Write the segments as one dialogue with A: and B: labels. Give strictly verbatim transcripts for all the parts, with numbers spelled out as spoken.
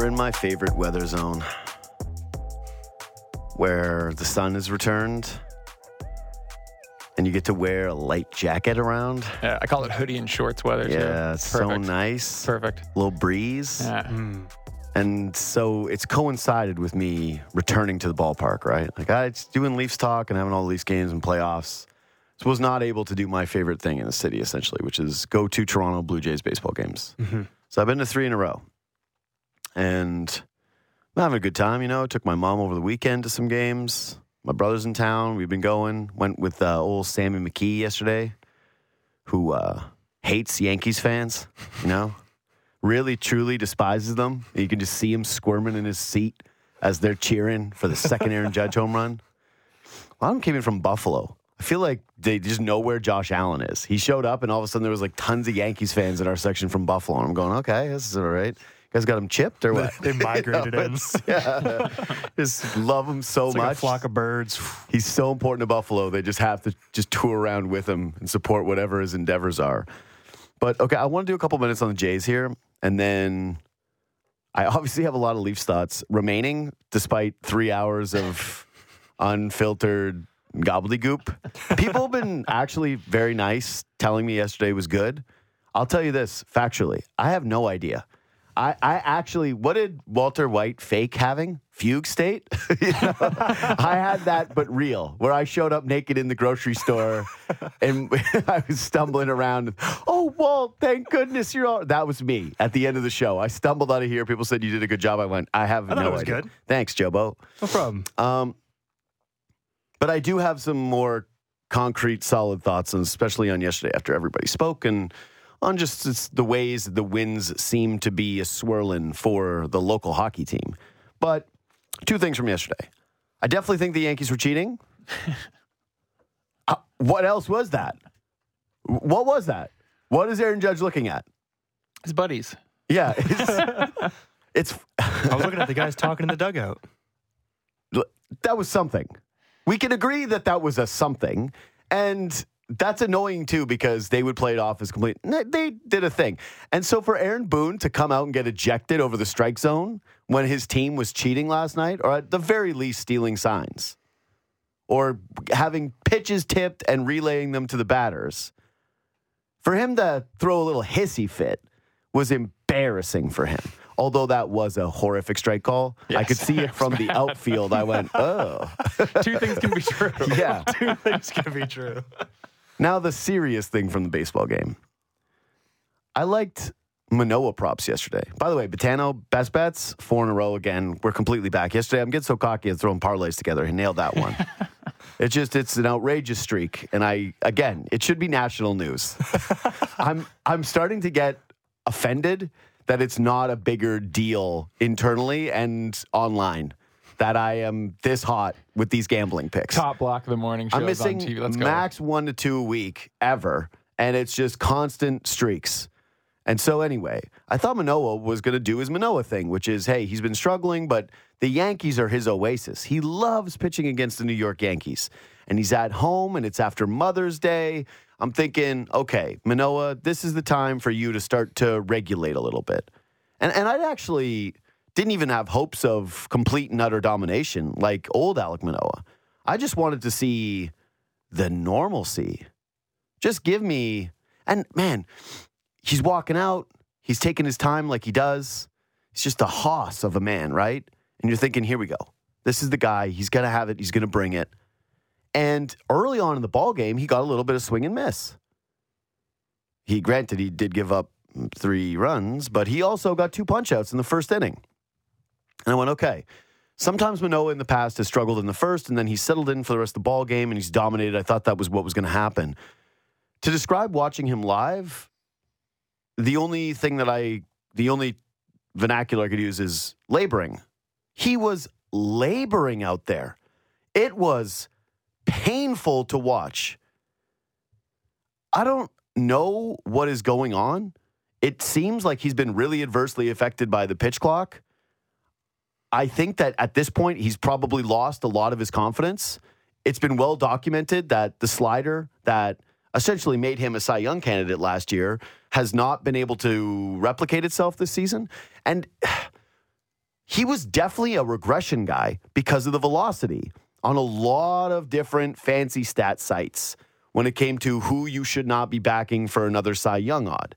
A: We're in my favorite weather zone where the sun is returned and you get to wear a light jacket around.
B: Yeah, I call it hoodie and shorts weather.
A: Yeah,
B: too.
A: it's so nice.
B: Perfect.
A: Little breeze.
B: Yeah.
C: Mm.
A: And so it's coincided with me returning to the ballpark, right? Like I was doing Leafs talk and having all the Leafs games and playoffs. So was not able to do my favorite thing in the city, essentially, which is go to Toronto Blue Jays baseball games.
C: Mm-hmm.
A: So I've been to three in a row. And I'm having a good time, you know. Took my mom over the weekend to some games. My brother's in town. We've been going. Went with uh, old Sammy McKee yesterday, who uh, hates Yankees fans, you know. Really, truly despises them. You can just see him squirming in his seat as they're cheering for the second Aaron Judge home run. A lot of them came in from Buffalo. I feel like they just know where Josh Allen is. He showed up, and all of a sudden there was like tons of Yankees fans in our section from Buffalo. And I'm going, okay, this is all right. You guys got him chipped or what?
C: They migrated
A: You know,
C: in.
A: Yeah. Just love him so
C: It's
A: much.
C: like a flock of birds.
A: He's so important to Buffalo. They just have to just tour around with him and support whatever his endeavors are. But, okay, I want to do a couple minutes on the Jays here. And then I obviously have a lot of Leafs thoughts remaining, despite three hours of unfiltered gobbledygook. People have been actually very nice, telling me yesterday was good. I'll tell you this, factually. I have no idea. I, I actually, what did Walter White fake having? Fugue state? You know, I had that, but real, where I showed up naked in the grocery store and I was stumbling around. Oh, Walt, thank goodness you're all. That was me at the end of the show. I stumbled out of here. People said you did a good job. I went, I have
C: I
A: no
C: thought it was
A: idea.
C: good.
A: Thanks, Jobo.
C: No problem.
A: Um, but I do have some more concrete, solid thoughts, and especially on yesterday after everybody spoke and on just it's the ways the winds seem to be a swirling for the local hockey team. But two things from yesterday. I definitely think the Yankees were cheating. uh, what else was that? What was that? What is Aaron Judge looking at?
B: His buddies.
A: Yeah. It's, it's
C: I was looking at the guys talking in the dugout.
A: that was something. We can agree that that was a something. And that's annoying, too, because they would play it off as complete. They did a thing. And so for Aaron Boone to come out and get ejected over the strike zone when his team was cheating last night, or at the very least stealing signs, or having pitches tipped and relaying them to the batters, for him to throw a little hissy fit was embarrassing for him. Although that was a horrific strike call.
B: Yes.
A: I could see it from the outfield. I went, oh.
B: Two things can be true.
A: Yeah.
C: Two things can be true.
A: Now, the serious thing from the baseball game. I liked Manoah props yesterday. By the way, Botano, best bets, four in a row again. We're completely back. Yesterday, I'm getting so cocky at throwing parlays together. He nailed that one. It's just, it's an outrageous streak. And I, again, it should be national news. I'm, I'm starting to get offended that it's not a bigger deal internally and online. That I am this hot with these gambling picks.
B: Top block of the morning shows
A: I'm missing
B: on T V. Let's go.
A: max one to two a week ever, and it's just constant streaks. And so anyway, I thought Manoah was going to do his Manoah thing, which is, hey, he's been struggling, but the Yankees are his oasis. He loves pitching against the New York Yankees, and he's at home, and it's after Mother's Day. I'm thinking, okay, Manoah, this is the time for you to start to regulate a little bit. And and I'd actually didn't even have hopes of complete and utter domination like old Alek Manoah. I just wanted to see the normalcy. Just give me, and man, he's walking out. He's taking his time like he does. He's just a hoss of a man, right? And you're thinking, here we go. This is the guy. He's going to have it. He's going to bring it. And early on in the ball game, he got a little bit of swing and miss. He, granted, he did give up three runs, but he also got two punch-outs in the first inning. And I went, okay. Sometimes Manoah in the past has struggled in the first, and then he settled in for the rest of the ball game, and he's dominated. I thought that was what was going to happen. To describe watching him live, the only thing that I, the only vernacular I could use is laboring. He was laboring out there. It was painful to watch. I don't know what is going on. It seems like he's been really adversely affected by the pitch clock. I think that at this point, he's probably lost a lot of his confidence. It's been well documented that the slider that essentially made him a Cy Young candidate last year has not been able to replicate itself this season. And he was definitely a regression guy because of the velocity on a lot of different fancy stat sites when it came to who you should not be backing for another Cy Young odd.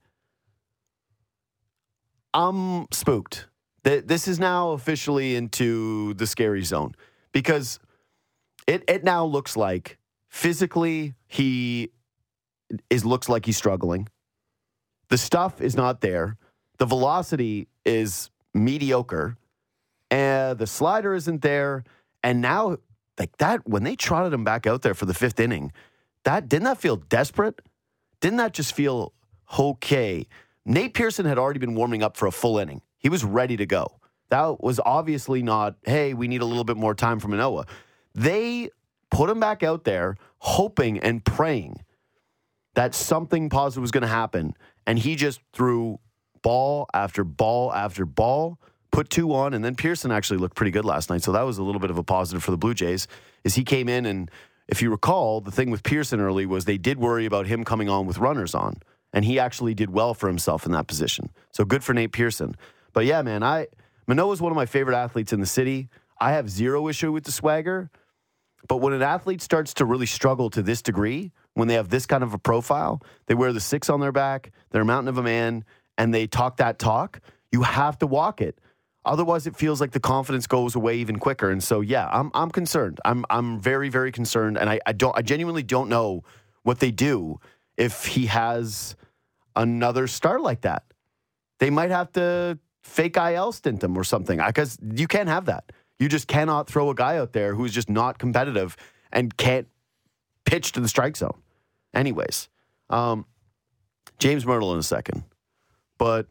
A: I'm spooked. This is now officially into the scary zone because it, it now looks like physically he is looks like he's struggling. The stuff is not there. The velocity is mediocre. And the slider isn't there. And now, like that, when they trotted him back out there for the fifth inning, that didn't that feel desperate? Didn't that just feel okay? Nate Pearson had already been warming up for a full inning. He was ready to go. That was obviously not, hey, we need a little bit more time from Manoah. They put him back out there hoping and praying that something positive was going to happen. And he just threw ball after ball after ball, put two on, and then Pearson actually looked pretty good last night. So that was a little bit of a positive for the Blue Jays, is he came in, and if you recall, the thing with Pearson early was they did worry about him coming on with runners on. And he actually did well for himself in that position. So good for Nate Pearson. But yeah, man, I Manoah is one of my favorite athletes in the city. I have zero issue with the swagger. But when an athlete starts to really struggle to this degree, when they have this kind of a profile, they wear the six on their back, they're a mountain of a man, and they talk that talk, you have to walk it. Otherwise, it feels like the confidence goes away even quicker. And so, yeah, I'm I'm concerned. I'm I'm very, very concerned. And I, I don't I genuinely don't know what they do if he has another start like that. They might have to fake I L stint him or something, because you can't have that. You just cannot throw a guy out there who's just not competitive and can't pitch to the strike zone. Anyways, um, James Myrtle in a second. But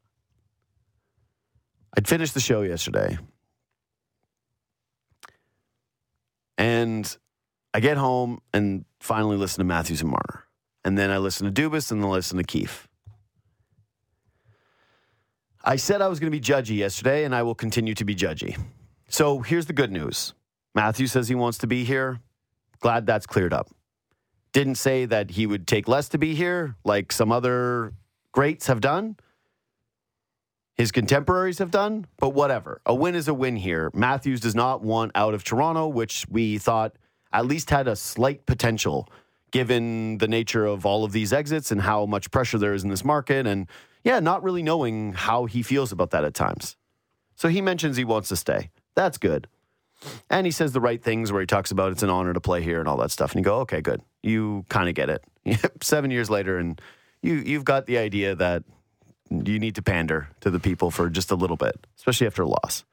A: I'd finished the show yesterday. And I get home and finally listen to Matthews and Marner. And then I listen to Dubas and then I listen to Keefe. I said I was going to be judgy yesterday, and I will continue to be judgy. So here's the good news. Matthews says he wants to be here. Glad that's cleared up. Didn't say that he would take less to be here, like some other greats have done. His contemporaries have done, but whatever. A win is a win here. Matthews does not want out of Toronto, which we thought at least had a slight potential given the nature of all of these exits and how much pressure there is in this market. And yeah, not really knowing how he feels about that at times. So he mentions he wants to stay. That's good. And he says the right things where he talks about it's an honor to play here and all that stuff. And you go, okay, good. You kind of get it. Seven years later, and you, you've got the idea that you need to pander to the people for just a little bit, especially after a loss.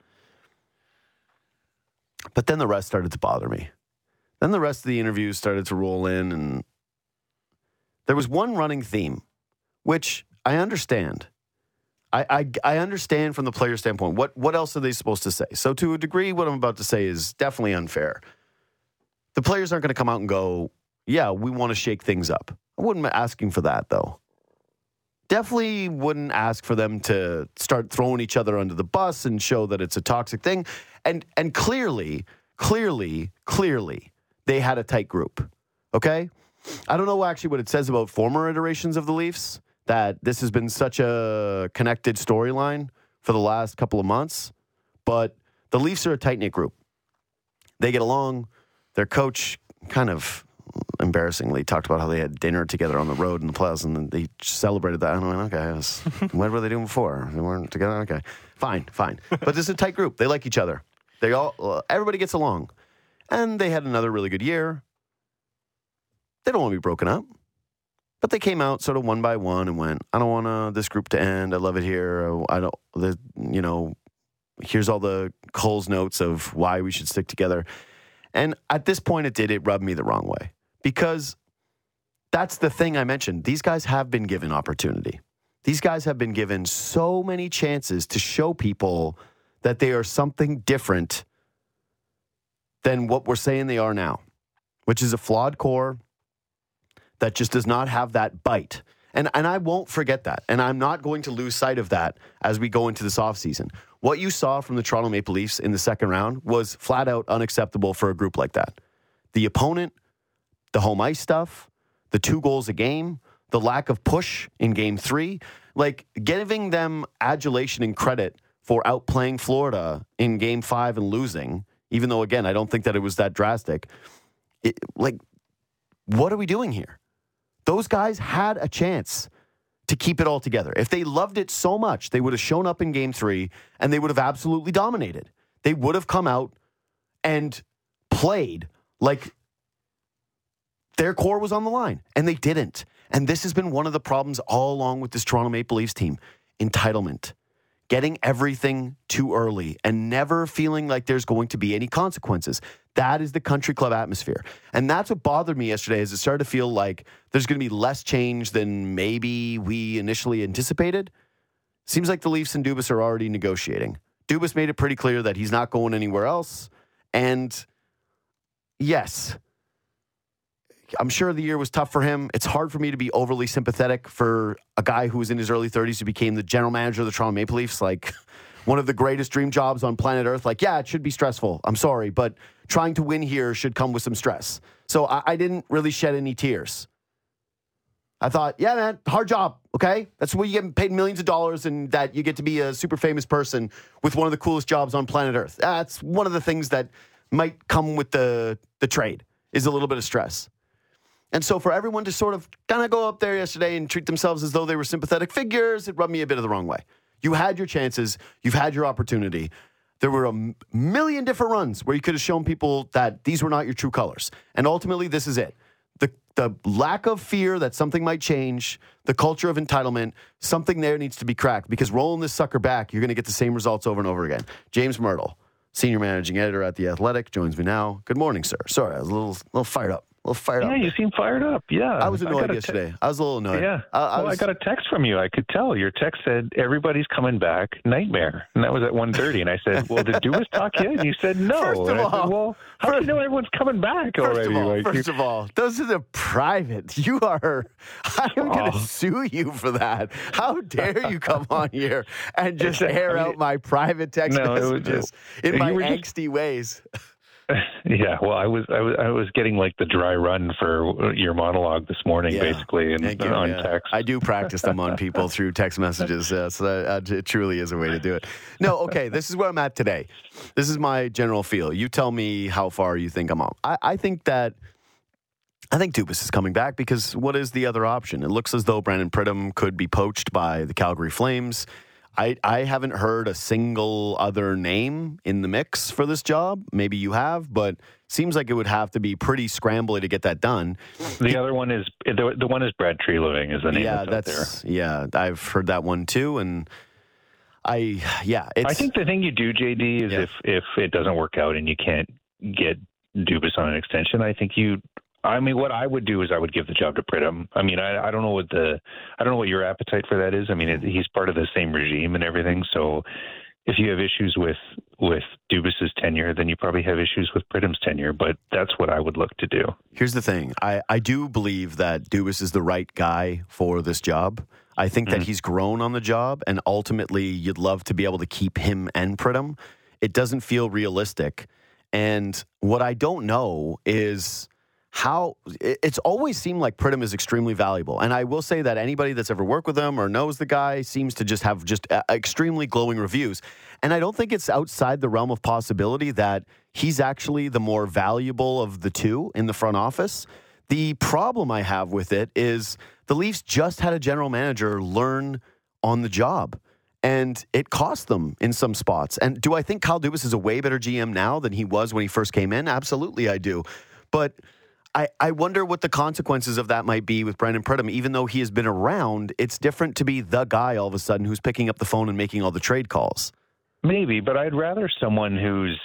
A: But then the rest started to bother me. Then the rest of the interviews started to roll in, and there was one running theme, which I understand. I, I, I understand from the player standpoint. What, what else are they supposed to say? So to a degree, what I'm about to say is definitely unfair. The players aren't going to come out and go, yeah, we want to shake things up. I wouldn't be asking for that, though. Definitely wouldn't ask for them to start throwing each other under the bus and show that it's a toxic thing. And and clearly, clearly, clearly, they had a tight group. Okay? I don't know actually what it says about former iterations of the Leafs, that this has been such a connected storyline for the last couple of months. But the Leafs are a tight-knit group. They get along. Their coach kind of embarrassingly talked about how they had dinner together on the road in the playoffs, and they celebrated that. And I went, okay, was, what were they doing before? They weren't together? Okay, fine, fine. But this is a tight group. They like each other. They all, everybody gets along. And they had another really good year. They don't want to be broken up. But they came out sort of one by one and went, I don't want uh, this group to end. I love it here. I don't, the, you know, here's all the Coles notes of why we should stick together. And at this point, it did. It rubbed me the wrong way. Because that's the thing I mentioned. These guys have been given opportunity. These guys have been given so many chances to show people that they are something different than what we're saying they are now, which is a flawed core that just does not have that bite. And and I won't forget that. And I'm not going to lose sight of that as we go into this offseason. What you saw from the Toronto Maple Leafs in the second round was flat out unacceptable for a group like that. The opponent, the home ice stuff, the two goals a game, the lack of push in game three, like giving them adulation and credit for outplaying Florida in game five and losing, even though, again, I don't think that it was that drastic. It, like, what are we doing here? Those guys had a chance to keep it all together. If they loved it so much, they would have shown up in game three and they would have absolutely dominated. They would have come out and played like their core was on the line, and they didn't. And this has been one of the problems all along with this Toronto Maple Leafs team. Entitlement. Getting everything too early and never feeling like there's going to be any consequences. That is the country club atmosphere. And that's what bothered me yesterday, is it started to feel like there's going to be less change than maybe we initially anticipated. Seems like the Leafs and Dubas are already negotiating. Dubas made it pretty clear that he's not going anywhere else. And yes, I'm sure the year was tough for him. It's hard for me to be overly sympathetic for a guy who was in his early thirties who became the general manager of the Toronto Maple Leafs, like one of the greatest dream jobs on planet Earth. Like, yeah, it should be stressful. I'm sorry, but trying to win here should come with some stress. So I, I didn't really shed any tears. I thought, yeah, man, hard job, okay? That's where you get paid millions of dollars and that you get to be a super famous person with one of the coolest jobs on planet Earth. That's one of the things that might come with the, the trade, is a little bit of stress. And so for everyone to sort of kind of go up there yesterday and treat themselves as though they were sympathetic figures, it rubbed me a bit of the wrong way. You had your chances. You've had your opportunity. There were a m- million different runs where you could have shown people that these were not your true colors. And ultimately, this is it. The, the lack of fear that something might change, the culture of entitlement, something there needs to be cracked, because rolling this sucker back, you're going to get the same results over and over again. James Myrtle, Senior Managing Editor at The Athletic, joins me now. Good morning, sir. Sorry, I was a little, little fired up. A little fired
D: yeah,
A: up.
D: you seem fired up. Yeah.
A: I was annoyed
D: I
A: yesterday.
D: Te-
A: I was a little annoyed.
D: Yeah.
A: I, I
D: well,
A: was...
D: I got a text from you. I could tell. Your text said, everybody's coming back. Nightmare. And that was at one thirty. And I said, well, did Dubas talk yet? And you said, no.
A: First of
D: and I
A: all,
D: said, well, how
A: first,
D: do you know everyone's coming back
A: first
D: already?
A: Of all,
D: like,
A: first
D: you,
A: of all, those are the private. You are, I'm going to
D: Oh.
A: sue you for that. How dare you come on here and just air out my private text
D: No, it was-
A: messages
D: it-
A: in my
D: you were just-
A: angsty ways.
D: Yeah, well, I was, I was, I was getting like the dry run for your monologue this morning,
A: Yeah.
D: basically, and
A: Thank you,
D: on
A: yeah.
D: text.
A: I do practice them on people through text messages. Uh, so that, uh, it truly is a way to do it. No, okay, this is where I'm at today. This is my general feel. You tell me how far you think I'm on. I, I think that I think Dubas is coming back, because what is the other option? It looks as though Brandon Pridham could be poached by the Calgary Flames. I, I haven't heard a single other name in the mix for this job. Maybe you have, but seems like it would have to be pretty scrambly to get that done.
D: The other one is the, the one is Brad Treliving is the name
A: Yeah,
D: that's,
A: that's
D: out there.
A: yeah. I've heard that one too, and I yeah. It's,
D: I think the thing you do, J D, is
A: Yeah.
D: if if it doesn't work out and you can't get Dubas on an extension, I think you. I mean, what I would do is I would give the job to Pridham. I mean, I, I don't know what the I don't know what your appetite for that is. I mean, it, he's part of the same regime and everything. So if you have issues with with Dubas's tenure, then you probably have issues with Pridham's tenure. But that's what I would look to do.
A: Here's the thing. I, I do believe that Dubas is the right guy for this job. I think mm-hmm. that he's grown on the job, and ultimately you'd love to be able to keep him and Pridham. It doesn't feel realistic. And what I don't know is how it's always seemed like Pridham is extremely valuable. And I will say that anybody that's ever worked with him or knows the guy seems to just have just uh, extremely glowing reviews. And I don't think it's outside the realm of possibility that he's actually the more valuable of the two in the front office. The problem I have with it is the Leafs just had a general manager learn on the job, and it cost them in some spots. And do I think Kyle Dubas is a way better G M now than he was when he first came in? Absolutely, I do. But I, I wonder what the consequences of that might be with Brandon Pridham. Even though he has been around, it's different to be the guy all of a sudden who's picking up the phone and making all the trade calls.
D: Maybe, but I'd rather someone who's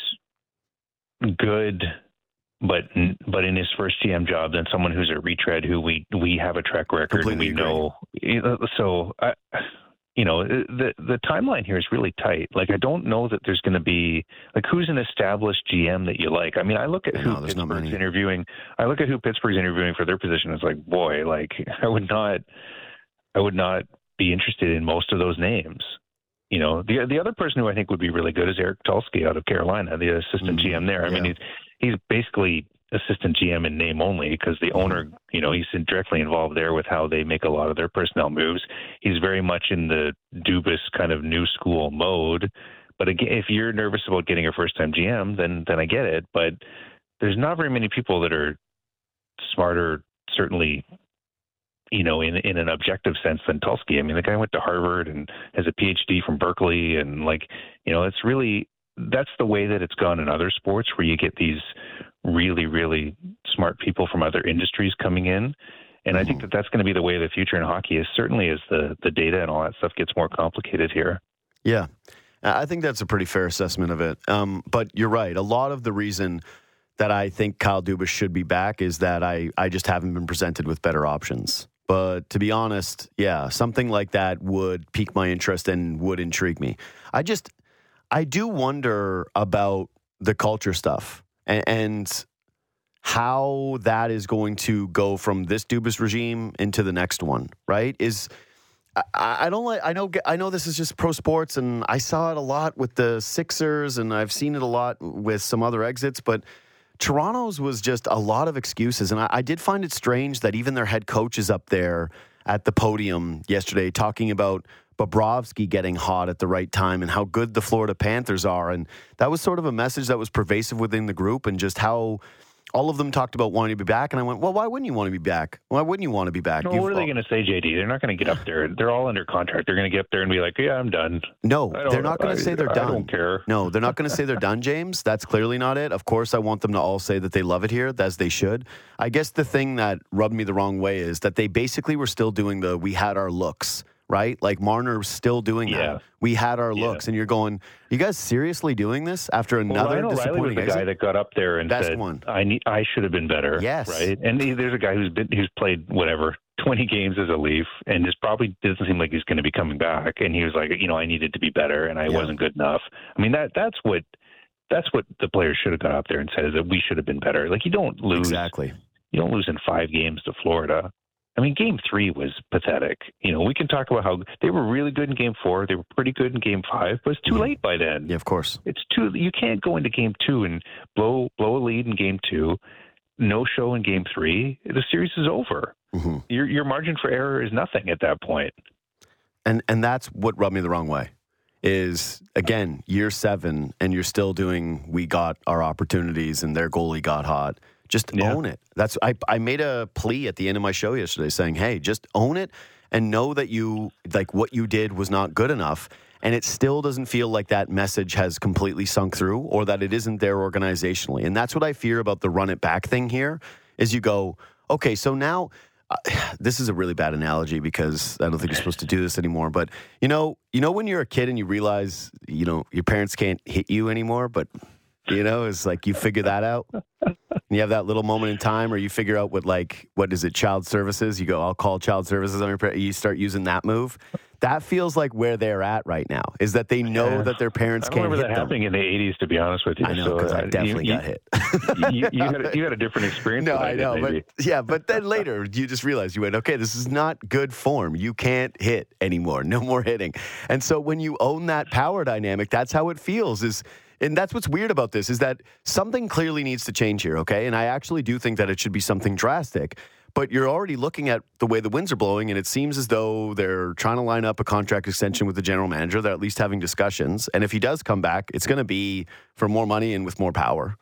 D: good, but but in his first G M job, than someone who's a retread who we we have a track record.
A: Completely
D: and we know. So, I, you know, the the timeline here is really tight. Like, I don't know that there's going to be like who's an established G M that you like. I mean, I look at who
A: no,
D: Pittsburgh's interviewing. I look at who Pittsburgh's interviewing for their position. It's like, boy, like I would not, I would not be interested in most of those names. You know, the the other person who I think would be really good is Eric Tulsky out of Carolina, the assistant mm-hmm. G M there. I
A: yeah.
D: mean, he's he's basically assistant G M in name only because the owner, you know, he's directly involved there with how they make a lot of their personnel moves. He's very much in the Dubas kind of new school mode. But again, if you're nervous about getting a first-time G M, then then I get it. But there's not very many people that are smarter, certainly, you know, in in an objective sense than Tulsky. I mean, the guy went to Harvard and has a P H D from Berkeley, and like, you know, it's really that's the way that it's gone in other sports where you get these really, really smart people from other industries coming in. And I think that that's going to be the way of the future in hockey, is certainly as the, the data and all that stuff gets more complicated here.
A: Yeah, I think that's a pretty fair assessment of it. Um, but you're right. A lot of the reason that I think Kyle Dubas should be back is that I, I just haven't been presented with better options. But to be honest, yeah, something like that would pique my interest and would intrigue me. I just, I do wonder about the culture stuff and, and how that is going to go from this Dubas regime into the next one, right? Is I, I don't like, I know, I know this is just pro sports, and I saw it a lot with the Sixers, and I've seen it a lot with some other exits, but Toronto's was just a lot of excuses. And I, I did find it strange that even their head coach is up there at the podium yesterday talking about Bobrovsky getting hot at the right time and how good the Florida Panthers are. And that was sort of a message that was pervasive within the group, and just how all of them talked about wanting to be back. And I went, well, why wouldn't you want to be back? Why wouldn't you want to be back?
D: No,
A: You've,
D: what are they going to say, J D? They're not going to get up there. They're all under contract. They're going to get up there and be like, yeah, I'm done.
A: No, they're not going to say they're
D: I
A: done.
D: I don't care.
A: No, they're not going to say they're done, James. That's clearly not it. Of course, I want them to all say that they love it here, as they should. I guess the thing that rubbed me the wrong way is that they basically were still doing the we had our looks, right? Like Marner's still doing
D: Yeah.
A: that. We had our
D: Yeah.
A: looks. And you're going, you guys seriously doing this after
D: Well,
A: another
D: Ryan O'Reilly was
A: disappointing
D: the guy
A: exit?
D: that got up there and
A: Best
D: said,
A: one.
D: "I need, I should have been better."
A: Yes.
D: right. And he, there's a guy who's been, who's played whatever twenty games as a Leaf, and this probably doesn't seem like he's going to be coming back. And he was like, you know, I needed to be better, and I
A: Yeah.
D: wasn't good enough. I mean, that that's what that's what the players should have got out there and said, is that we should have been better. Like, you don't lose,
A: Exactly.
D: you don't lose in five games to Florida. I mean, game three was pathetic. You know, we can talk about how they were really good in game four. They were pretty good in game five, but it's too
A: Yeah.
D: late by then.
A: Yeah, of course.
D: It's too. You can't go into game two and blow blow a lead in game two, no show in game three. The series is over.
A: hmm
D: Your your margin for error is nothing at that point.
A: And and that's what rubbed me the wrong way. Is again year seven, and you're still doing. We got our opportunities, and their goalie got hot. Just
D: Yeah.
A: own it. That's I. I made a plea at the end of my show yesterday, saying, "Hey, just own it and know that you like what you did was not good enough." And it still doesn't feel like that message has completely sunk through, or that it isn't there organizationally. And that's what I fear about the run it back thing here. Is you go, okay, so now. Uh, this is a really bad analogy because I don't think you're supposed to do this anymore. But you know, you know when you're a kid and you realize, you know, your parents can't hit you anymore, but you know, it's like you figure that out. And you have that little moment in time, or you figure out what, like, what is it, child services? You go, I'll call child services on your parents. You start using that move. That feels like where they're at right now, is that they know
D: Yeah.
A: that their parents
D: I
A: can't
D: remember
A: hit
D: that
A: them.
D: happening in the eighties, to be honest with you.
A: I know,
D: So,
A: because
D: uh,
A: I definitely
D: you,
A: got hit.
D: you, you, had a, you had a different experience.
A: No,
D: than I,
A: I
D: did,
A: know,
D: maybe.
A: but yeah, but then later you just realize you went, okay, this is not good form. You can't hit anymore. No more hitting. And so when you own that power dynamic, that's how it feels. Is and that's what's weird about this, is that something clearly needs to change here, okay? And I actually do think that it should be something drastic. But you're already looking at the way the winds are blowing, and it seems as though they're trying to line up a contract extension with the general manager. They're at least having discussions. And if he does come back, it's going to be for more money and with more power.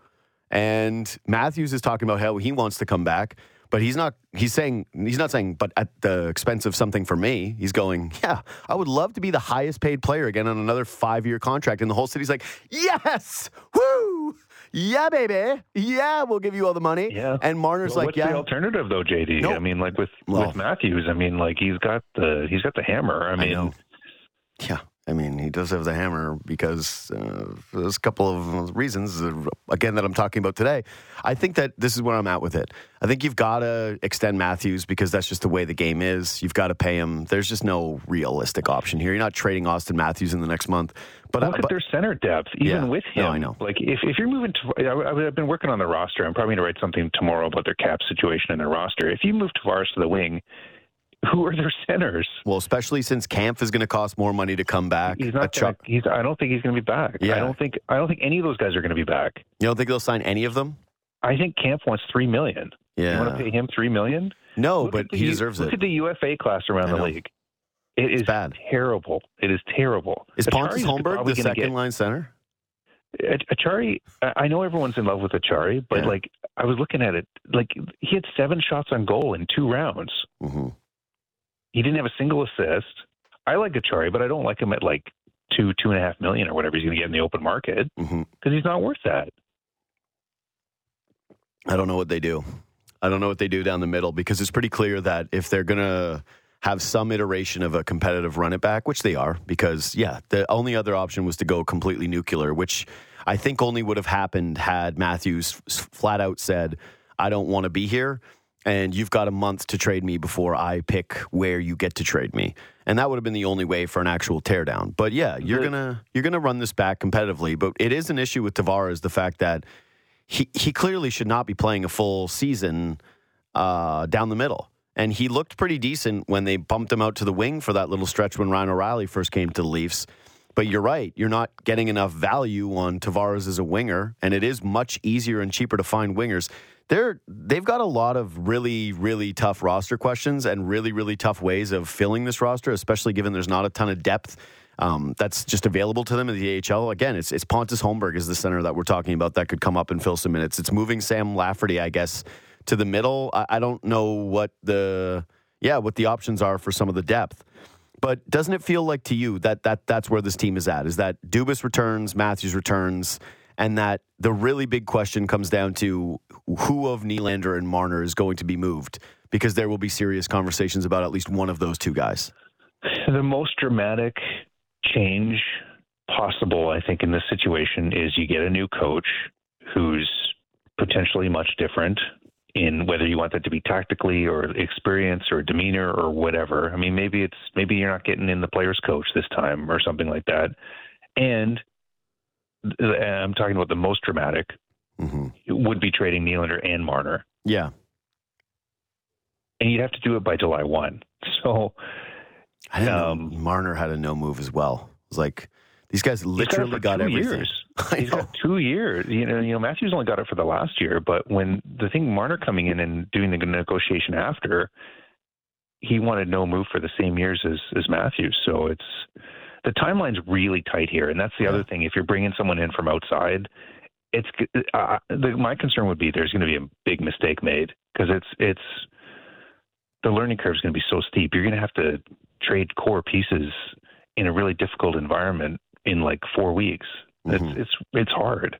A: And Matthews is talking about how he wants to come back, but he's not, he's saying, he's not saying, but at the expense of something for me. He's going, yeah, I would love to be the highest paid player again on another five-year contract. And the whole city's like, yes, woo, yeah, baby, yeah, we'll give you all the money.
D: Yeah.
A: And Marner's
D: Well,
A: like,
D: what's
A: yeah.
D: the alternative though, J D?
A: No.
D: I mean, like with
A: Well-
D: with Matthews, I mean, like he's got the he's got the hammer. I
A: I
D: mean,
A: know. Yeah, I mean, he does have the hammer because uh, there's a couple of reasons, uh, again, that I'm talking about today. I think that this is where I'm at with it. I think you've got to extend Matthews because that's just the way the game is. You've got to pay him. There's just no realistic option here. You're not trading Austin Matthews in the next month. But,
D: look
A: uh,
D: at
A: but
D: their center depth, even
A: Yeah.
D: with him.
A: No, I know.
D: Like if, if you're moving to, I, I've been working on the roster. I'm probably going to write something tomorrow about their cap situation and their roster. If you move Tavares to the wing, who are their centers?
A: well, especially since Kampf is going to cost more money to come back.
D: He's
A: A
D: not.
A: Chuck,
D: Gonna, he's. I don't think he's going to be back.
A: Yeah.
D: I don't think. I don't think any of those guys are going to be back.
A: you don't think they'll sign any of them?
D: I think Camp wants three million.
A: Yeah.
D: You want to pay him three million?
A: No,
D: Look
A: but
D: at the
A: he
D: U-
A: deserves
D: look
A: it.
D: at the U F A class around
A: I
D: the
A: know.
D: league. It is
A: bad.
D: terrible. It is terrible.
A: Is
D: Achari's
A: Pontus Holmberg
D: probably
A: the
D: gonna
A: second
D: get-
A: line center?
D: Ach- Achari, I I know everyone's in love with Achari, but
A: Yeah.
D: like I was looking at it, like he had seven shots on goal in two rounds.
A: Mm-hmm.
D: He didn't have a single assist. I like Achari, but I don't like him at like two, two and a half million or whatever he's going to get in the open market
A: Mm-hmm.
D: because he's not worth that.
A: I don't know what they do. I don't know what they do down the middle because it's pretty clear that if they're going to have some iteration of a competitive run it back, which they are, because, yeah, the only other option was to go completely nuclear, which I think only would have happened had Matthews f- flat out said, I don't want to be here, and you've got a month to trade me before I pick where you get to trade me. And that would have been the only way for an actual teardown. But, yeah, you're
D: The-
A: going to you're gonna run this back competitively. But it is an issue with Tavares, the fact that he, he clearly should not be playing a full season uh, down the middle. And he looked pretty decent when they bumped him out to the wing for that little stretch when Ryan O'Reilly first came to the Leafs. But you're right. You're not getting enough value on Tavares as a winger, and it is much easier and cheaper to find wingers. They're, they've got a lot of really, really tough roster questions and really, really tough ways of filling this roster, especially given there's not a ton of depth um, that's just available to them in the A H L. Again, it's, it's Pontus Holmberg is the center that we're talking about that could come up and fill some minutes. It's moving Sam Lafferty, I guess, to the middle. I, I don't know what the yeah what the options are for some of the depth, but doesn't it feel like to you that that that's where this team is at? Is that Dubas returns, Matthews returns, and that the really big question comes down to who of Nylander and Marner is going to be moved, because there will be serious conversations about at least one of those two guys.
D: The most dramatic change possible, I think, in this situation is you get a new coach who's potentially much different in whether you want that to be tactically or experience or demeanor or whatever. I mean, maybe it's maybe you're not getting in the player's coach this time or something like that. And I'm talking about the most dramatic
A: Mm-hmm.
D: would be trading Nylander and Marner.
A: Yeah,
D: And you'd have to do it by July first. So
A: I didn't
D: Um,
A: know Marner had a no move as well. It was like these guys
D: he's got it
A: literally
D: for
A: got
D: two
A: everything.
D: years.
A: I
D: He's
A: know.
D: got two years. You know, you know, Matthews only got it for the last year, but when the thing Marner coming in and doing the negotiation after, he wanted no move for the same years as as Matthews. So it's the timeline's really tight here, and that's the
A: Yeah.
D: other thing. If you're bringing someone in from outside, it's uh, the, my concern would be there's going to be a big mistake made because it's it's the learning curve is going to be so steep. You're going to have to trade core pieces in a really difficult environment in like four weeks.
A: Mhm.
D: It's it's it's hard.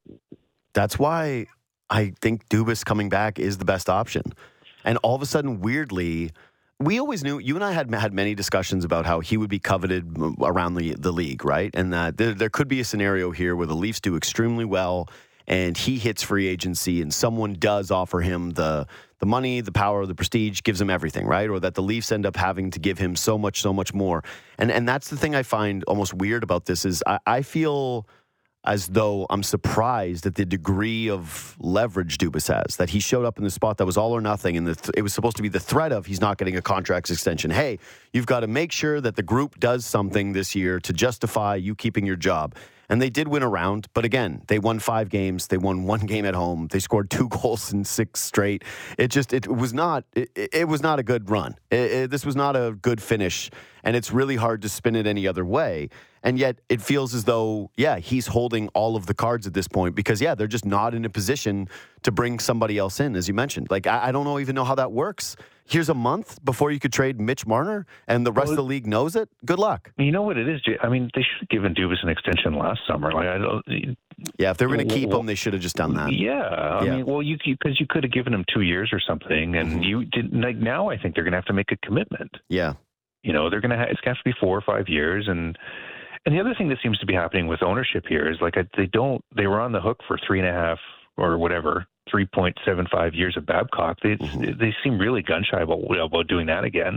A: That's why I think Dubas coming back is the best option. And all of a sudden, weirdly, we always knew, you and I had had many discussions about how he would be coveted around the, the league, right? And that there, there could be a scenario here where the Leafs do extremely well and he hits free agency and someone does offer him the the money, the power, the prestige, gives him everything, right? Or that the Leafs end up having to give him so much, so much more. And and that's the thing I find almost weird about this is I, I feel as though I'm surprised at the degree of leverage Dubas has, that he showed up in the spot that was all or nothing, and the th- it was supposed to be the threat of he's not getting a contract extension. Hey, you've got to make sure that the group does something this year to justify you keeping your job. And they did win a round, but again, they won five games. They won one game at home. They scored two goals in six straight. It just it was not it, it was not a good run. It, it, this was not a good finish, and it's really hard to spin it any other way. And yet it feels as though, yeah, he's holding all of the cards at this point because, yeah, they're just not in a position to bring somebody else in, as you mentioned. Like, I, I don't know even know how that works. Here's a month before you could trade Mitch Marner, and the rest
D: Well,
A: of the league knows it. Good luck.
D: You know what it is, Jay? I mean, they should have given Dubas an extension last summer. Like, I don't.
A: Yeah, if they were going to keep
D: Well,
A: him, they should have just done that.
D: Yeah, I
A: Yeah.
D: mean, well, you because you could have given him two years or something, and
A: Mhm.
D: you didn't. Like now, I think they're going to have to make a commitment.
A: Yeah.
D: You know, they're going to have it's going to have to be four or five years, and and the other thing that seems to be happening with ownership here is like they don't. They were on the hook for three and a half or whatever. three point seven five years of Babcock. They
A: Mhm.
D: they seem really gun shy about about doing that again.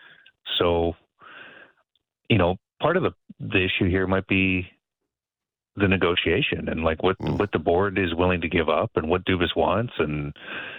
D: So, you know, part of the the issue here might be the negotiation and like what
A: Mm.
D: what the board is willing to give up and what Dubas wants, and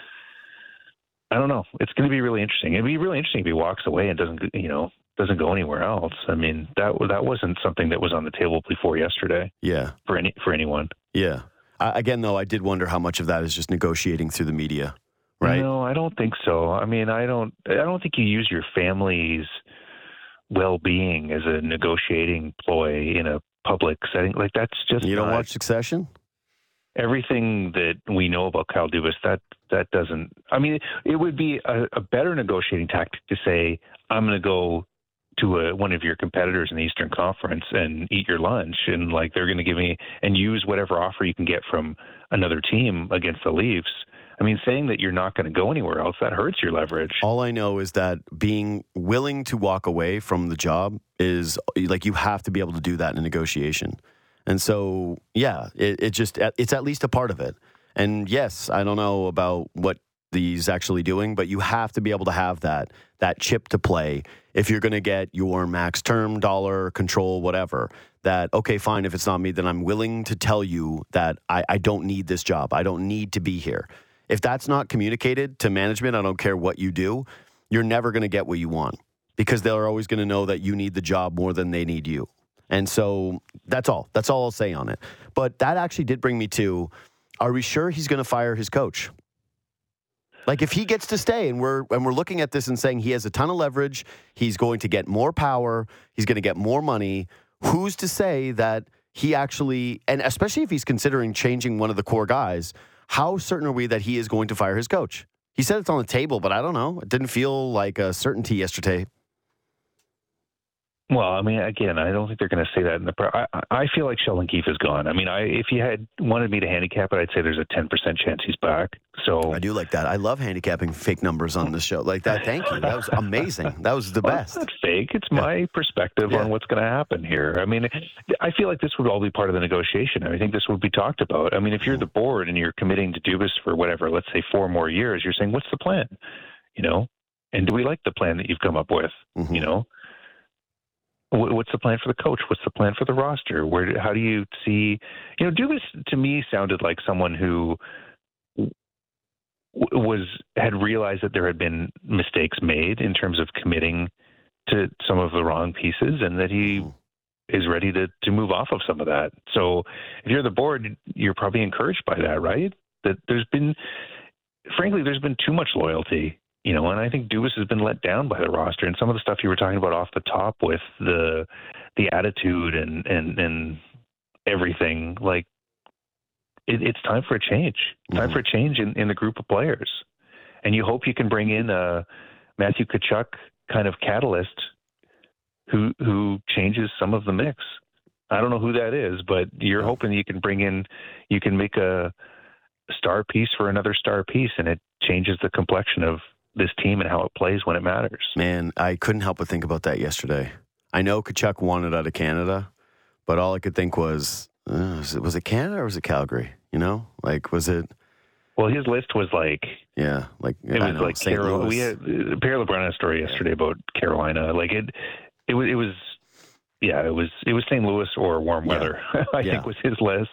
D: I don't know. It's going to be really interesting. It'd be really interesting if he walks away and doesn't you know doesn't go anywhere else. I mean that that wasn't something that was on the table before yesterday
A: Yeah.
D: for any for anyone.
A: Yeah. I, again, though, I did wonder how much of that is just negotiating through the media, right?
D: No, I don't think so. I mean, I don't. I don't think you use your family's well-being as a negotiating ploy in a public setting. Like that's just
A: You don't
D: not,
A: watch Succession?
D: everything that we know about Kyle Dubas. That that doesn't. I mean, it would be a, a better negotiating tactic to say, "I'm going to go to a, one of your competitors in the Eastern Conference and eat your lunch, and like they're going to give me and use whatever offer you can get from another team against the Leafs." I mean, saying that you're not going to go anywhere else, that hurts your leverage.
A: All I know is that being willing to walk away from the job is like you have to be able to do that in a negotiation. And so, yeah, it, it just it's at least a part of it. And yes, I don't know about what he's actually doing, but you have to be able to have that that chip to play if you're going to get your max term, dollar, control, whatever. That, okay, fine, if it's not me, then I'm willing to tell you that I, I don't need this job. I don't need to be here. If that's not communicated to management, I don't care what you do, you're never going to get what you want because they're always going to know that you need the job more than they need you. And so that's all. That's all I'll say on it. But that actually did bring me to, are we sure he's going to fire his coach? Like if he gets to stay and we're and we're looking at this and saying he has a ton of leverage, he's going to get more power, he's going to get more money, who's to say that he actually, and especially if he's considering changing one of the core guys, how certain are we that he is going to fire his coach? He said it's on the table, but I don't know. It didn't feel like a certainty yesterday.
D: Well, I mean, again, I don't think they're going to say that in the press. I, I feel like Sheldon Keefe is gone. I mean, I, if you had wanted me to handicap it, I'd say there's a ten percent chance he's back. So
A: I do like that. I love handicapping fake numbers on this show. Like that. Thank you. That was amazing. That was the
D: well,
A: best.
D: It's not fake. It's yeah. my perspective yeah. on what's going to happen here. I mean, I feel like this would all be part of the negotiation. I think this would be talked about. I mean, if you're the board and you're committing to Dubas for whatever, let's say four more years, you're saying, what's the plan? You know, and do we like the plan that you've come up with? Mm-hmm. You know? What's the plan for the coach? What's the plan for the roster? Where? How do you see? You know, Dubas to me sounded like someone who was had realized that there had been mistakes made in terms of committing to some of the wrong pieces, and that he is ready to to move off of some of that. So, if you're the board, you're probably encouraged by that, right? That there's been, frankly, there's been too much loyalty. You know, and I think Dubas has been let down by the roster, and some of the stuff you were talking about off the top with the the attitude and and, and everything. Like, it, it's time for a change. Time mm-hmm. for a change in, in the group of players, and you hope you can bring in a Matthew Tkachuk kind of catalyst who who changes some of the mix. I don't know who that is, but you're hoping you can bring in, you can make a star piece for another star piece, and it changes the complexion of this team and how it plays when it matters.
A: Man, I couldn't help but think about that yesterday. I know Tkachuk wanted out of Canada, but all I could think was, uh, was, it, was it Canada or was it Calgary? You know, like was it?
D: Well, his list was like,
A: yeah, like
D: it
A: I
D: was
A: know,
D: like
A: Saint
D: Carol.
A: Louis.
D: We had uh, Pierre LeBrun had a story yesterday about Carolina. Like it, it was, it was, yeah, it was, it was Saint Louis or warm
A: yeah.
D: weather. I
A: yeah.
D: think was his list.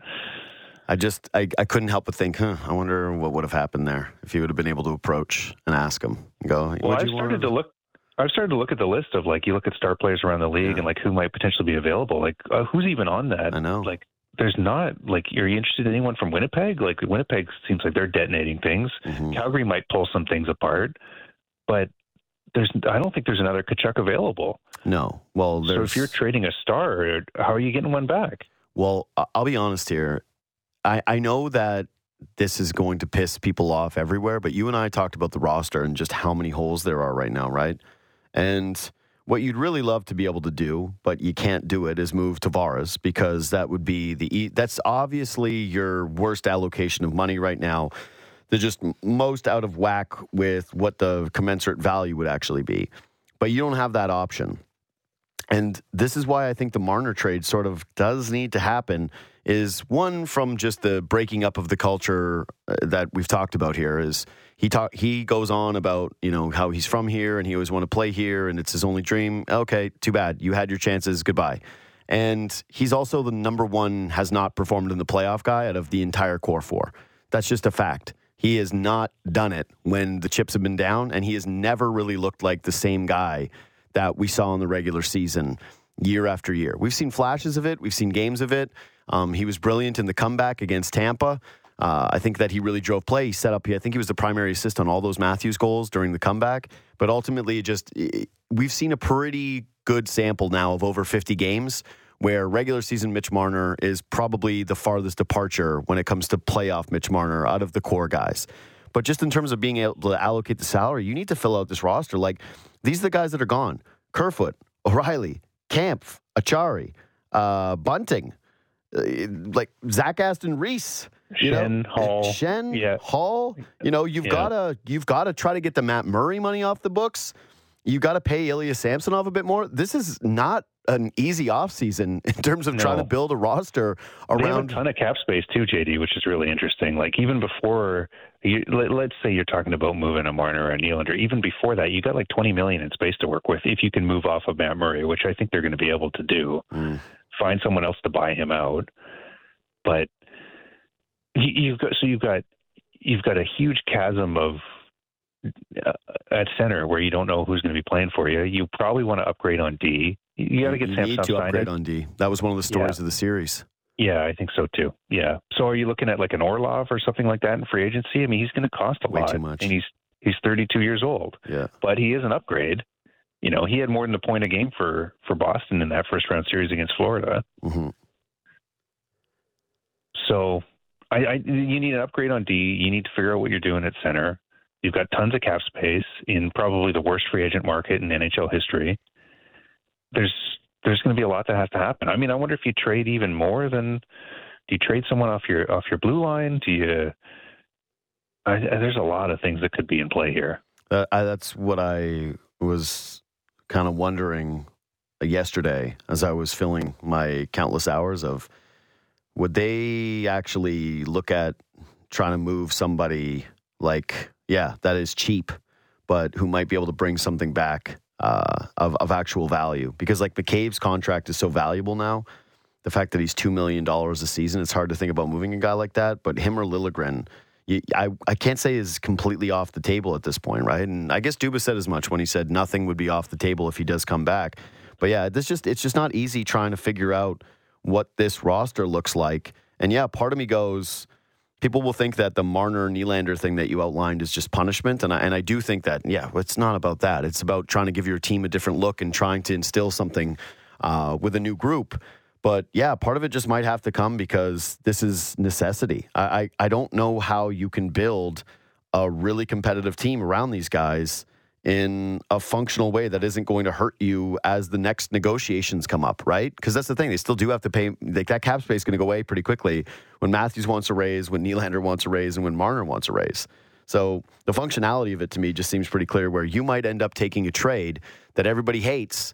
A: I just, I, I couldn't help but think, huh, I wonder what would have happened there if he would have been able to approach and ask him and go,
D: well, I've started to look, I've started to look at the list of like, you look at star players around the league yeah. and like who might potentially be available. Like uh, who's even on that?
A: I know.
D: Like there's not like, are you interested in anyone from Winnipeg? Like Winnipeg seems like they're detonating things. Mm-hmm. Calgary might pull some things apart, but there's, I don't think there's another Tkachuk available.
A: No. Well, there's...
D: so if you're trading a star, how are you getting one back?
A: Well, I'll be honest here. I, I know that this is going to piss people off everywhere, but you and I talked about the roster and just how many holes there are right now, right? And what you'd really love to be able to do, but you can't do it, is move Tavares because that would be the that's obviously your worst allocation of money right now. They're just most out of whack with what the commensurate value would actually be. But you don't have that option. And this is why I think the Marner trade sort of does need to happen, is one from just the breaking up of the culture that we've talked about here. Is he talk he goes on about, you know, how he's from here and he always want to play here and it's his only dream. Okay, too bad. You had your chances. Goodbye. And he's also the number one has not performed in the playoff guy out of the entire core four. That's just a fact. He has not done it when the chips have been down, and he has never really looked like the same guy that we saw in the regular season year after year. We've seen flashes of it. We've seen games of it. Um, he was brilliant in the comeback against Tampa. Uh, I think that he really drove play. He set up, I think he was the primary assist on all those Matthews goals during the comeback. But ultimately, it just we've seen a pretty good sample now of over fifty games where regular season Mitch Marner is probably the farthest departure when it comes to playoff Mitch Marner out of the core guys. But just in terms of being able to allocate the salary, you need to fill out this roster. Like, these are the guys that are gone. Kerfoot, O'Reilly, Kampf, Achari, uh, Bunting, uh, like Zach Aston Reese. You
D: Shen,
A: know,
D: Hall.
A: Shen,
D: Yeah.
A: Hall. You know, you've
D: Yeah.
A: gotta you've gotta try to get the Matt Murray money off the books. You got to pay Ilya Samsonov a bit more. This is not an easy offseason in terms of
D: No.
A: trying to build a roster
D: They have a
A: around.
D: ton of cap space too, J D, which is really interesting. Like even before, you, let, let's say you're talking about moving a Marner or a Nylander. Even before that, you got like twenty million in space to work with if you can move off of Matt Murray, which I think they're going to be able to do.
A: Mm.
D: Find someone else to buy him out, but you, you've got so you've got you've got a huge chasm of uh, at center where you don't know who's going to be playing for you. You probably want to upgrade on D. You got to get
A: You
D: Samsonov
A: need to upgrade
D: signed.
A: on D. That was one of the stories
D: Yeah.
A: of the series.
D: Yeah, I think so too. Yeah. So are you looking at like an Orlov or something like that in free agency? I mean, he's going to cost a
A: Way
D: lot,
A: too much.
D: and he's he's thirty-two years old.
A: Yeah.
D: But he is an upgrade. You know, he had more than a point a game for for Boston in that first round series against Florida.
A: Mm-hmm.
D: So I, I you need an upgrade on D. You need to figure out what you're doing at center. You've got tons of cap space in probably the worst free agent market in N H L history. There's there's going to be a lot that has to happen. I mean, I wonder if you trade even more than do you trade someone off your off your blue line? Do you? I, I, there's a lot of things that could be in play here.
A: Uh, I, that's what I was kind of wondering yesterday as I was filling my countless hours of, would they actually look at trying to move somebody like, yeah, that is cheap, but who might be able to bring something back uh, of, of actual value? Because like McCabe's contract is so valuable now. The fact that he's two million dollars a season, it's hard to think about moving a guy like that. But him or Liljegren, you, I, I can't say is completely off the table at this point, right? And I guess Dubas said as much when he said nothing would be off the table if he does come back. But yeah, this just it's just not easy trying to figure out what this roster looks like. And yeah, part of me goes, people will think that the Marner Nylander thing that you outlined is just punishment, and I, and I do think that, yeah, it's not about that. It's about trying to give your team a different look and trying to instill something uh, with a new group. But yeah, part of it just might have to come because this is necessity. I, I, I don't know how you can build a really competitive team around these guys in a functional way that isn't going to hurt you as the next negotiations come up, right? Because that's the thing. They still do have to pay. Like, that cap space is going to go away pretty quickly when Matthews wants a raise, when Nylander wants a raise, and when Marner wants a raise. So the functionality of it to me just seems pretty clear, where you might end up taking a trade that everybody hates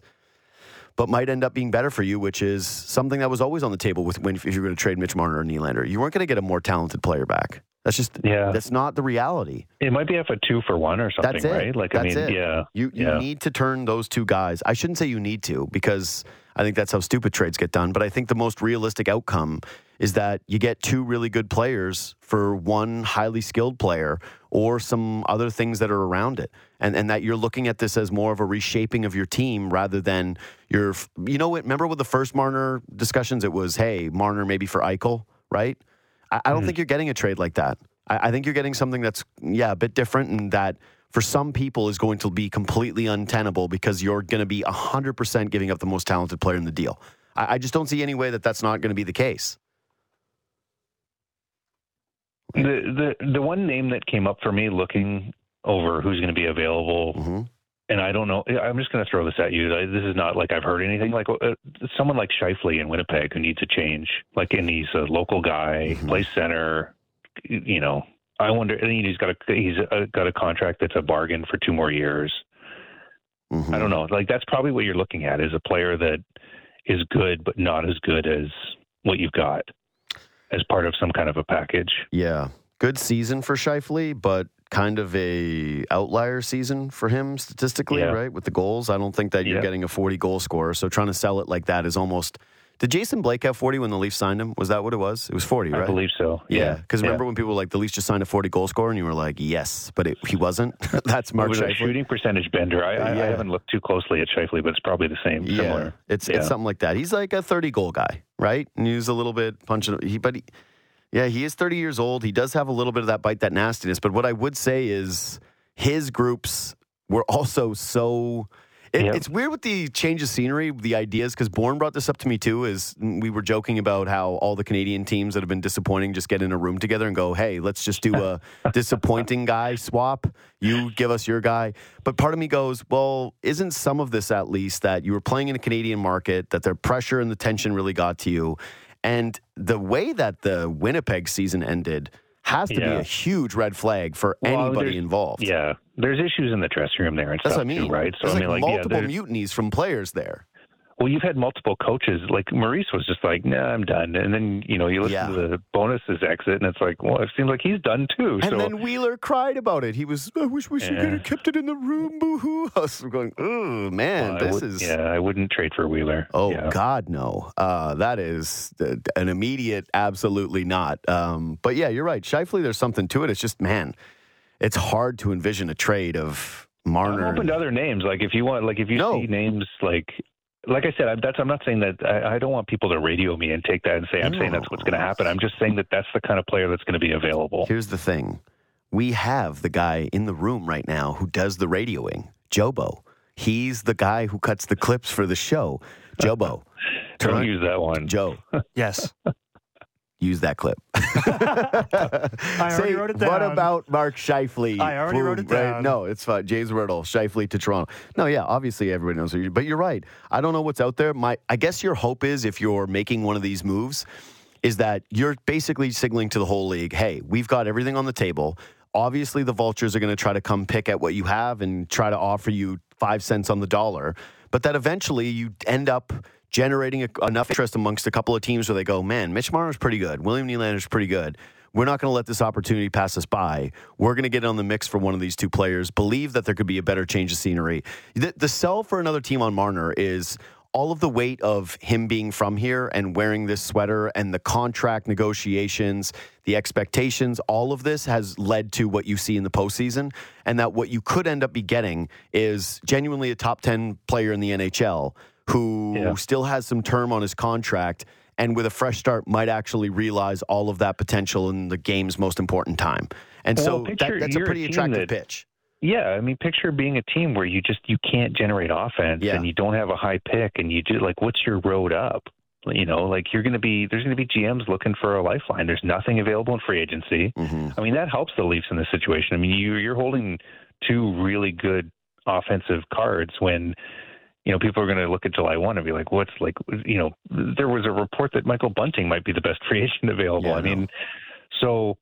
A: but might end up being better for you, which is something that was always on the table with when if you're going to trade Mitch Marner or Nylander. You weren't going to get a more talented player back. That's just
D: Yeah.
A: that's not the reality.
D: It might be F a two for one or something,
A: That's it.
D: right? Like
A: That's
D: I mean,
A: it.
D: yeah.
A: You you
D: yeah.
A: need to turn those two guys. I shouldn't say you need to, because I think that's how stupid trades get done. But I think the most realistic outcome is that you get two really good players for one highly skilled player or some other things that are around it. And and that you're looking at this as more of a reshaping of your team rather than your, you know what, remember with the first Marner discussions, it was, hey, Marner maybe for Eichel, right? I, I don't
D: Mm-hmm.
A: think you're getting a trade like that. I, I think you're getting something that's, yeah, a bit different, and that for some people is going to be completely untenable because you're going to be one hundred percent giving up the most talented player in the deal. I, I just don't see any way that that's not going to be the case.
D: The the the one name that came up for me looking over who's going to be available,
A: Mm-hmm.
D: and I don't know. I'm just going to throw this at you. This is not like I've heard anything. Like uh, someone like Scheifele in Winnipeg who needs a change. Like, and he's a local guy,
A: Mhm.
D: plays center. You know, I wonder. I mean, he's got a he's a, got a contract that's a bargain for two more years.
A: Mm-hmm.
D: I don't know. Like that's probably what you're looking at, is a player that is good but not as good as what you've got as part of some kind of a package.
A: Yeah. Good season for Scheifele, but kind of a outlier season for him statistically,
D: Yeah.
A: right? With the goals. I don't think that you're
D: Yeah.
A: getting a forty goal scorer. So trying to sell it like that is almost Did Jason Blake have forty when the Leafs signed him? Was that what it was? It was forty, right?
D: I believe so.
A: Yeah, because
D: yeah.
A: remember when people were like, the Leafs just signed a forty goal scorer, and you were like, yes, but it, he wasn't. That's Mark
D: It was
A: Scheifele.
D: a shooting percentage bender. I, I,
A: Yeah.
D: I haven't looked too closely at Scheifele, but it's probably the same.
A: Yeah,
D: Similar.
A: it's
D: Yeah.
A: it's something like that. He's like a thirty goal guy, right? And he's a little bit punching. He, but he, yeah, he is thirty years old. He does have a little bit of that bite, that nastiness. But what I would say is his groups were also so. It,
D: Yep.
A: It's weird with the change of scenery, the ideas, because Bourne brought this up to me too. Is we were joking about how all the Canadian teams that have been disappointing just get in a room together and go, "Hey, let's just do a disappointing guy swap. You give us your guy." But part of me goes, "Well, isn't some of this at least that you were playing in a Canadian market, that the pressure and the tension really got to you, and the way that the Winnipeg season ended has to be
D: Yeah.
A: a huge red flag for
D: Well,
A: anybody
D: there's-
A: involved."
D: Yeah, there's issues in the dressing room there and
A: That's
D: stuff
A: what I mean.
D: too, right? So
A: There's
D: I mean,
A: like
D: like, yeah,
A: multiple
D: there's-
A: mutinies from players there.
D: well, you've had multiple coaches. Like Maurice was just like, "Nah, I'm done." And then you know you listen
A: Yeah.
D: to the Bonuses exit, and it's like, well, it seems like he's done too.
A: And
D: so
A: then Wheeler cried about it. He was, I wish we should
D: Yeah.
A: have kept it in the room, boo-hoo. I was going, oh, man,
D: well, I
A: this
D: would-
A: is...
D: yeah, I wouldn't trade for Wheeler.
A: Oh,
D: yeah.
A: God, no. Uh, that is uh, an immediate absolutely not. Um, but, yeah, you're right. Scheifele, there's something to it. It's just, man, it's hard to envision a trade of Marner.
D: I'm open to other names. Like if you want, like if you
A: No.
D: see names like, like I said, I'm, that's I'm not saying that I, I don't want people to radio me and take that and say I'm saying that's what's going to happen. I'm just saying that that's the kind of player that's going to be available.
A: Here's the thing. We have the guy in the room right now who does the radioing, Jobo. He's the guy who cuts the clips for the show. Jobo. turn
D: Don't
A: on-
D: use that one.
A: Joe,
C: Yes.
A: use that clip.
C: I already
A: Say,
C: wrote it
A: what
C: down.
A: about Mark Scheifele?
C: I already wrote it down.
A: No, it's fine. James Riddle, Scheifele to Toronto. No, yeah, obviously everybody knows. Who you, but you're right. I don't know what's out there. My, I guess your hope is if you're making one of these moves, is that you're basically signaling to the whole league, hey, we've got everything on the table. Obviously, the vultures are going to try to come pick at what you have and try to offer you five cents on the dollar. But that eventually you end up generating a, enough interest amongst a couple of teams where they go, man, Mitch Marner's pretty good. William Nylander's pretty good. We're not going to let this opportunity pass us by. We're going to get on the mix for one of these two players. Believe that there could be a better change of scenery. The, the sell for another team on Marner is all of the weight of him being from here and wearing this sweater and the contract negotiations, the expectations, all of this has led to what you see in the postseason. And that what you could end up be getting is genuinely a top ten player in the N H L who
D: Yeah.
A: still has some term on his contract and with a fresh start might actually realize all of that potential in the game's most important time. And
D: Well,
A: so
D: picture
A: that, that's a
D: you're a
A: pretty
D: team
A: attractive
D: that-
A: pitch.
D: Yeah, I mean, picture being a team where you just you can't generate offense
A: Yeah.
D: and you don't have a high pick, and you do like, what's your road up? You know, like you're going to be there's going to be G Ms looking for a lifeline. There's nothing available in free agency.
A: Mm-hmm.
D: I mean, that helps the Leafs in this situation. I mean, you you're holding two really good offensive cards when. You know, people are going to look at July first and be like, what's like, you know, there was a report that Michael Bunting might be the best free agent available.
A: Yeah, I
D: I mean, so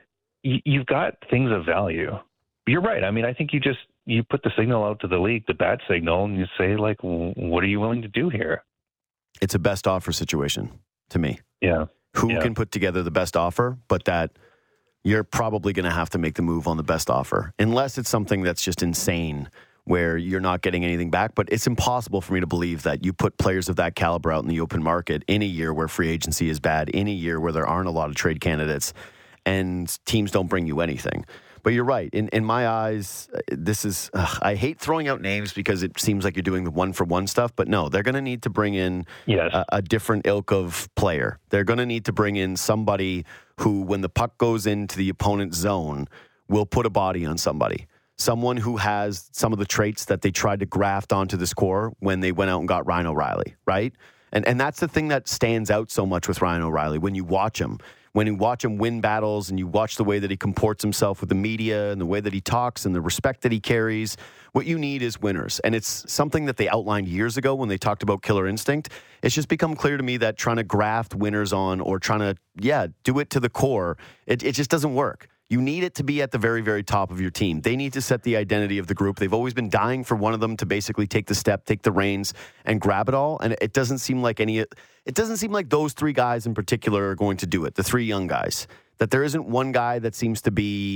D: y- you've got things of value. You're right. I mean, I think you just, you put the signal out to the league, the bad signal, and you say, like, w- what are you willing to do here?
A: It's a best offer situation to me.
D: Yeah.
A: Who
D: Yeah.
A: can put together the best offer, but that you're probably going to have to make the move on the best offer, unless it's something that's just insane where you're not getting anything back. But it's impossible for me to believe that you put players of that caliber out in the open market in a year where free agency is bad, in a year where there aren't a lot of trade candidates, and teams don't bring you anything. But you're right. In in my eyes, this is, ugh, I hate throwing out names because it seems like you're doing the one-for-one stuff. But no, they're going to need to bring in
D: Yes.
A: a, a different ilk of player. They're going to need to bring in somebody who, when the puck goes into the opponent's zone, will put a body on somebody. Someone who has some of the traits that they tried to graft onto this core when they went out and got Ryan O'Reilly, right? And and that's the thing that stands out so much with Ryan O'Reilly when you watch him. When you watch him win battles and you watch the way that he comports himself with the media and the way that he talks and the respect that he carries, what you need is winners. And it's something that they outlined years ago when they talked about Killer Instinct. It's just become clear to me that trying to graft winners on or trying to, yeah, do it to the core, it, it just doesn't work. You need it to be at the very, very top of your team. They need to set the identity of the group. They've always been dying for one of them to basically take the step, take the reins, and grab it all. And it doesn't seem like any. It doesn't seem like those three guys in particular are going to do it. The three young guys. That there isn't one guy that seems to be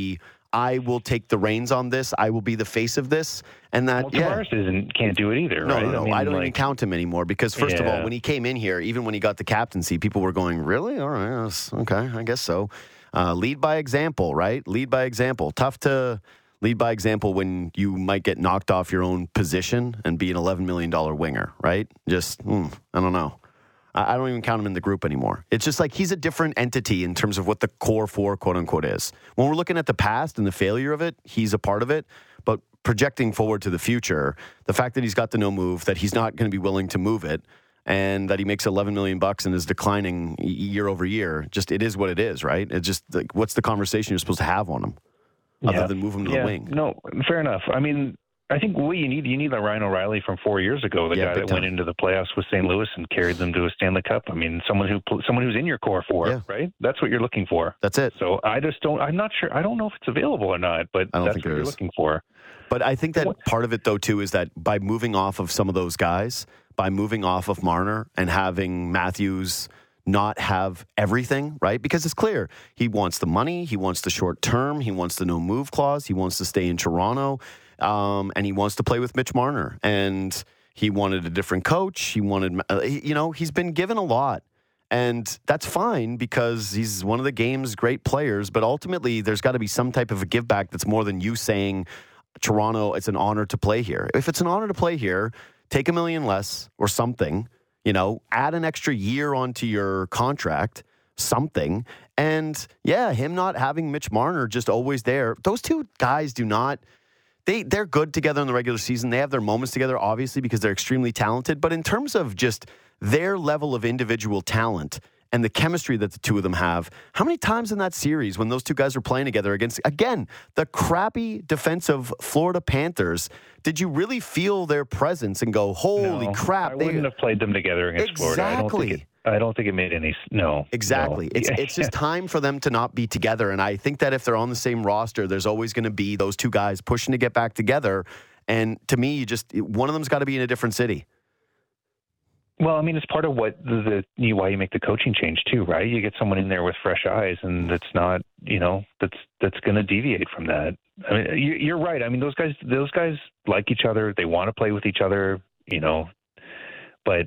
A: I will take the reins on this. I will be the face of this. And that,
D: Well,
A: yeah.
D: Tavares isn't, can't do it either,
A: No,
D: right?
A: no, no. I,
D: mean,
A: don't
D: like,
A: even count him anymore because, first of all,
D: Yeah.
A: when he came in here, even when he got the captaincy, people were going, really? All right. Yes, okay. I guess so. Uh, lead by example, right? Lead by example. Tough to lead by example when you might get knocked off your own position and be an eleven million dollars winger, right? Just, mm, I don't know. I don't even count him in the group anymore. It's just like he's a different entity in terms of what the core four, quote unquote, is. When we're looking at the past and the failure of it, he's a part of it. But projecting forward to the future, the fact that he's got the no move, that he's not going to be willing to move it, and that he makes eleven million bucks and is declining year over year, just it is what it is, right? It's just like, what's the conversation you're supposed to have on him other
D: Yeah.
A: than move him to
D: yeah.
A: the wing?
D: No, fair enough. I mean, I think what you need, you need the Ryan O'Reilly from four years ago, the
A: Yeah,
D: guy
A: big
D: that
A: time.
D: went into the playoffs with Saint Louis and carried them to a Stanley Cup. I mean, someone who pl- someone who's in your core four,
A: Yeah.
D: right? That's what you're looking for.
A: That's it.
D: So I just don't. I'm not sure. I don't know if it's available or not, but
A: I don't
D: that's
A: think
D: what
A: there
D: you're
A: is.
D: looking for.
A: But I think that part of it, though, too, is that by moving off of some of those guys, by moving off of Marner and having Matthews not have everything, right? Because it's clear he wants the money, he wants the short term, he wants the no move clause, he wants to stay in Toronto, um, and he wants to play with Mitch Marner. And he wanted a different coach. He wanted, uh, he- you know, he's been given a lot. And that's fine because he's one of the game's great players. But ultimately, there's got to be some type of a give back that's more than you saying, Toronto, it's an honor to play here. If it's an honor to play here, take a million less or something, you know, add an extra year onto your contract, something. And yeah, him not having Mitch Marner just always there. Those two guys do not, they, they're good together in the regular season. They have their moments together, obviously, because they're extremely talented. But in terms of just their level of individual talent and the chemistry that the two of them have, how many times in that series when those two guys were playing together against, again, the crappy defensive Florida Panthers, did you really feel their presence and go, holy
D: No,
A: crap?
D: I
A: they-
D: wouldn't have played them together against Florida. I don't think
A: Exactly.
D: it, I don't think it made any. No,
A: Exactly.
D: no.
A: It's it's just time for them to not be together. And I think that if they're on the same roster, there's always going to be those two guys pushing to get back together. And to me, you just one of them's got to be in a different city.
D: Well, I mean, it's part of what the, the you, why you make the coaching change too, right? You get someone in there with fresh eyes, and that's not, you know, that's that's going to deviate from that. I mean, you, you're right. I mean, those guys, those guys like each other. They want to play with each other, you know. But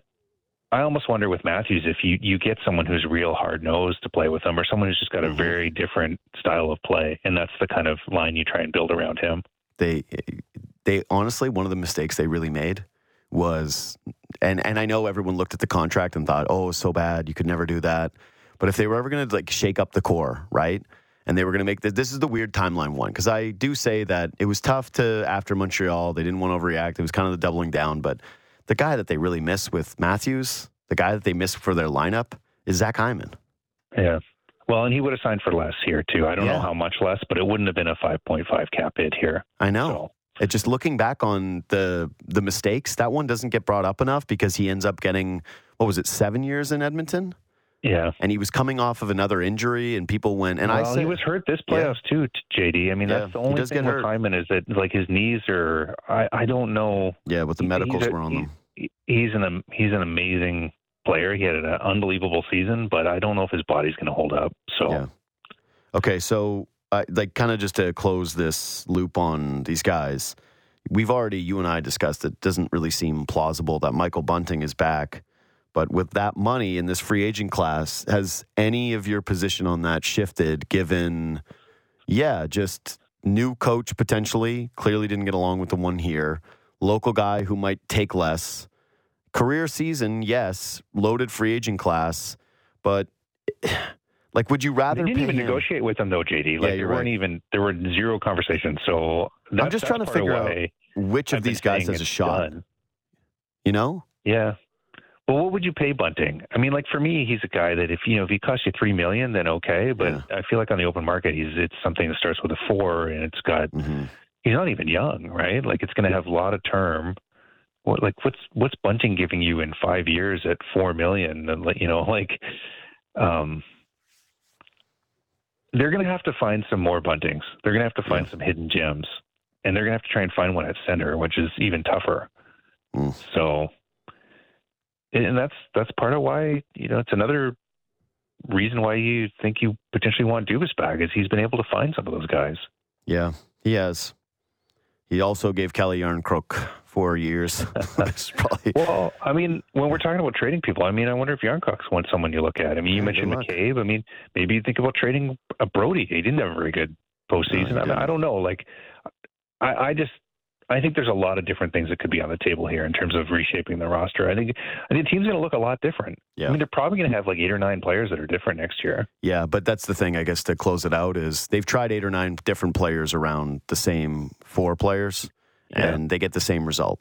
D: I almost wonder with Matthews if you you get someone who's real hard nosed to play with him, or someone who's just got a
A: Mhm.
D: very different style of play, and that's the kind of line you try and build around him.
A: They they honestly, one of the mistakes they really made was, and and I know everyone looked at the contract and thought, oh, so bad, you could never do that. But if they were ever going to like shake up the core, right? And they were going to make this, this is the weird timeline one, because I do say that it was tough to, after Montreal, they didn't want to overreact. It was kind of the doubling down. But the guy that they really miss with Matthews, the guy that they miss for their lineup is Zach Hyman.
D: Yeah. Well, and he would have signed for less here too. I don't
A: Yeah.
D: know how much less, but it wouldn't have been a five point five cap hit here.
A: I know.
D: So.
A: It just looking back on the the mistakes, that one doesn't get brought up enough because he ends up getting, what was it, seven years in Edmonton?
D: Yeah.
A: And he was coming off of another injury, and people went, and I
D: well,
A: said,
D: he was hurt this playoffs too, t- J D. I mean,
A: Yeah,
D: that's the
A: he
D: only
A: does
D: thing
A: get
D: with
A: hurt.
D: Hyman is that like his knees are. I, I don't know.
A: yeah, what the
D: He-
A: medicals
D: he's a-
A: were on them.
D: he- He's an am- he's an amazing player. He had an unbelievable season, but I don't know if his body's going to hold up. So
A: Yeah. Okay, so uh, like kind of just to close this loop on these guys, we've already, you and I discussed it, doesn't really seem plausible that Michael Bunting is back. But with that money in this free agent class, has any of your position on that shifted given, yeah, just new coach potentially, clearly didn't get along with the one here, local guy who might take less, career season, yes, loaded free agent class, but like, would you
D: they
A: rather
D: didn't
A: pay
D: even
A: him?
D: negotiate with him though, J D. Like
A: Yeah,
D: there
A: you're
D: weren't
A: right.
D: even there were zero conversations. So that,
A: I'm just
D: that's
A: trying to
D: part of
A: figure out
D: why
A: which of
D: I've been
A: these guys
D: saying
A: has a
D: it's
A: shot,
D: done.
A: you know?
D: Yeah. Well, what would you pay Bunting? I mean, like for me, he's a guy that if you know if he costs you three million, then okay. But
A: Yeah.
D: I feel like on the open market, he's it's something that starts with a four, and it's got
A: hmm
D: he's not even young, right? Like it's going to have a lot of term. What like what's what's Bunting giving you in five years at four million? And like, you know, like um, they're going to have to find some more Buntings. They're going to have to find
A: Yeah.
D: some hidden gems, and they're going to have to try and find one at center, which is even tougher.
A: Mm.
D: So. And that's that's part of why, you know, it's another reason why you think you potentially want Dubas back is he's been able to find some of those guys.
A: Yeah, he has. He also gave Kelly Yarncrook four years. That's probably
D: Well, I mean, when we're talking about trading people, I mean, I wonder if Yarncrook's one someone you look at. I mean, you
A: Yeah,
D: mentioned
A: good luck.
D: McCabe. I mean, maybe you think about trading a Brody. He didn't have a very good postseason.
A: No, he
D: I, mean, I
A: didn't.
D: don't know. Like, I, I just, I think there's a lot of different things that could be on the table here in terms of reshaping the roster. I think, I think the team's going to look a lot different.
A: Yeah.
D: I mean, they're probably going to have like eight or nine players that are different next year.
A: Yeah, but that's the thing, I guess, to close it out is they've tried eight or nine different players around the same four players,
D: Yeah.
A: and they get the same result.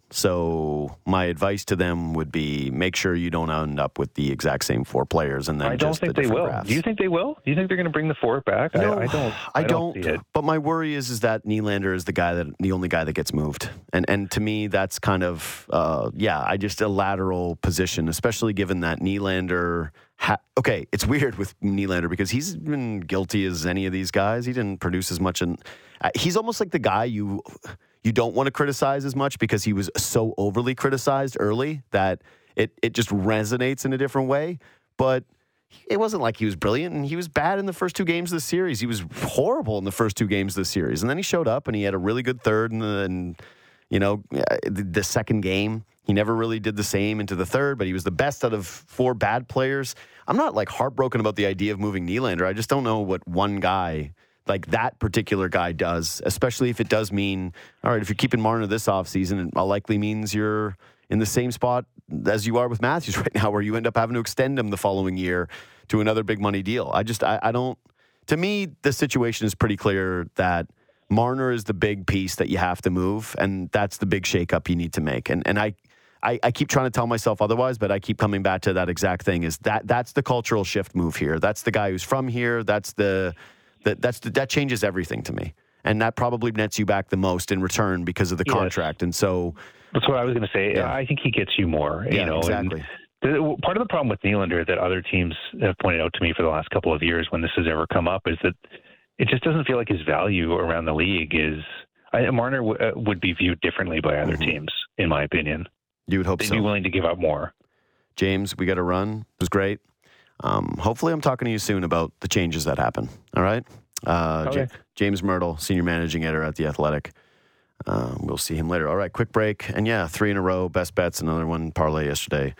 A: So my advice to them would be make sure you don't end up with the exact same four players and then
D: I don't
A: just
D: think
A: the
D: they
A: different
D: will.
A: graphs.
D: Do you think they will? Do you think they're going to bring the four back?
A: No,
D: I, I don't.
A: I don't.
D: see it.
A: But my worry is, is that Nylander is the guy that the only guy that gets moved, and and to me that's kind of uh, yeah, I just a lateral position, especially given that Nylander. Ha- okay, it's weird with Nylander because he's been guilty as any of these guys. He didn't produce as much, and uh, he's almost like the guy you you don't want to criticize as much because he was so overly criticized early that it it just resonates in a different way, but. It wasn't like he was brilliant, and he was bad in the first two games of the series. He was horrible in the first two games of the series, and then he showed up and he had a really good third, and, and you know, the, the second game he never really did the same into the third, but he was the best out of four bad players. I'm not like heartbroken about the idea of moving Nylander. I just don't know what one guy like that particular guy does, especially if it does mean, all right, if you're keeping Marner this offseason, it likely means you're in the same spot as you are with Matthews right now, where you end up having to extend him the following year to another big money deal. I just, I, I don't, to me, the situation is pretty clear that Marner is the big piece that you have to move, and that's the big shakeup you need to make. And and I, I, I keep trying to tell myself otherwise, but I keep coming back to that exact thing, is that that's the cultural shift move here. That's the guy who's from here. That's the, that that's the, that changes everything to me. And that probably nets you back the most in return because of the
D: Yes.
A: contract. And so,
D: That's what I was going to say.
A: Yeah.
D: I think he gets you more.
A: yeah,
D: you know,
A: exactly.
D: And the, part of the problem with Nylander that other teams have pointed out to me for the last couple of years when this has ever come up is that it just doesn't feel like his value around the league is. I, Marner w- uh, would be viewed differently by other
A: Mhm.
D: teams, in my opinion.
A: You would hope
D: They'd
A: so.
D: be willing to give up more.
A: James, we got to run. It was great. Um, hopefully, I'm talking to you soon about the changes that happen. All right. Uh,
D: Okay.
A: J- James Myrtle, senior managing editor at The Athletic. Uh, we'll see him later. All right, quick break. And yeah, three in a row, best bets, another one parlay yesterday.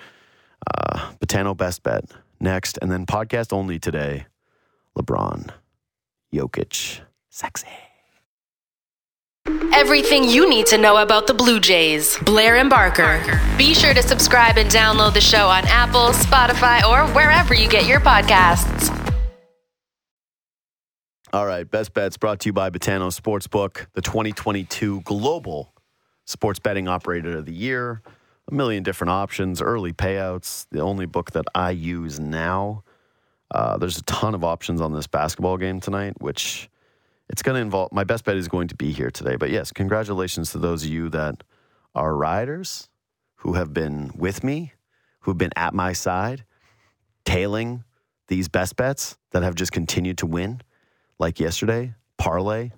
A: Uh, Botano best bet next. And then podcast only today. LeBron, Jokic, sexy.
E: Everything you need to know about the Blue Jays. Blair and Barker. Be sure to subscribe and download the show on Apple, Spotify, or wherever you get your podcasts.
A: All right, best bets brought to you by Botano Sportsbook, the twenty twenty-two Global Sports Betting Operator of the Year. A million different options, early payouts, the only book that I use now. Uh, there's a ton of options on this basketball game tonight, which it's going to involve. My best bet is going to be here today. But yes, congratulations to those of you that are riders who have been with me, who've been at my side, tailing these best bets that have just continued to win. Like yesterday, parlay,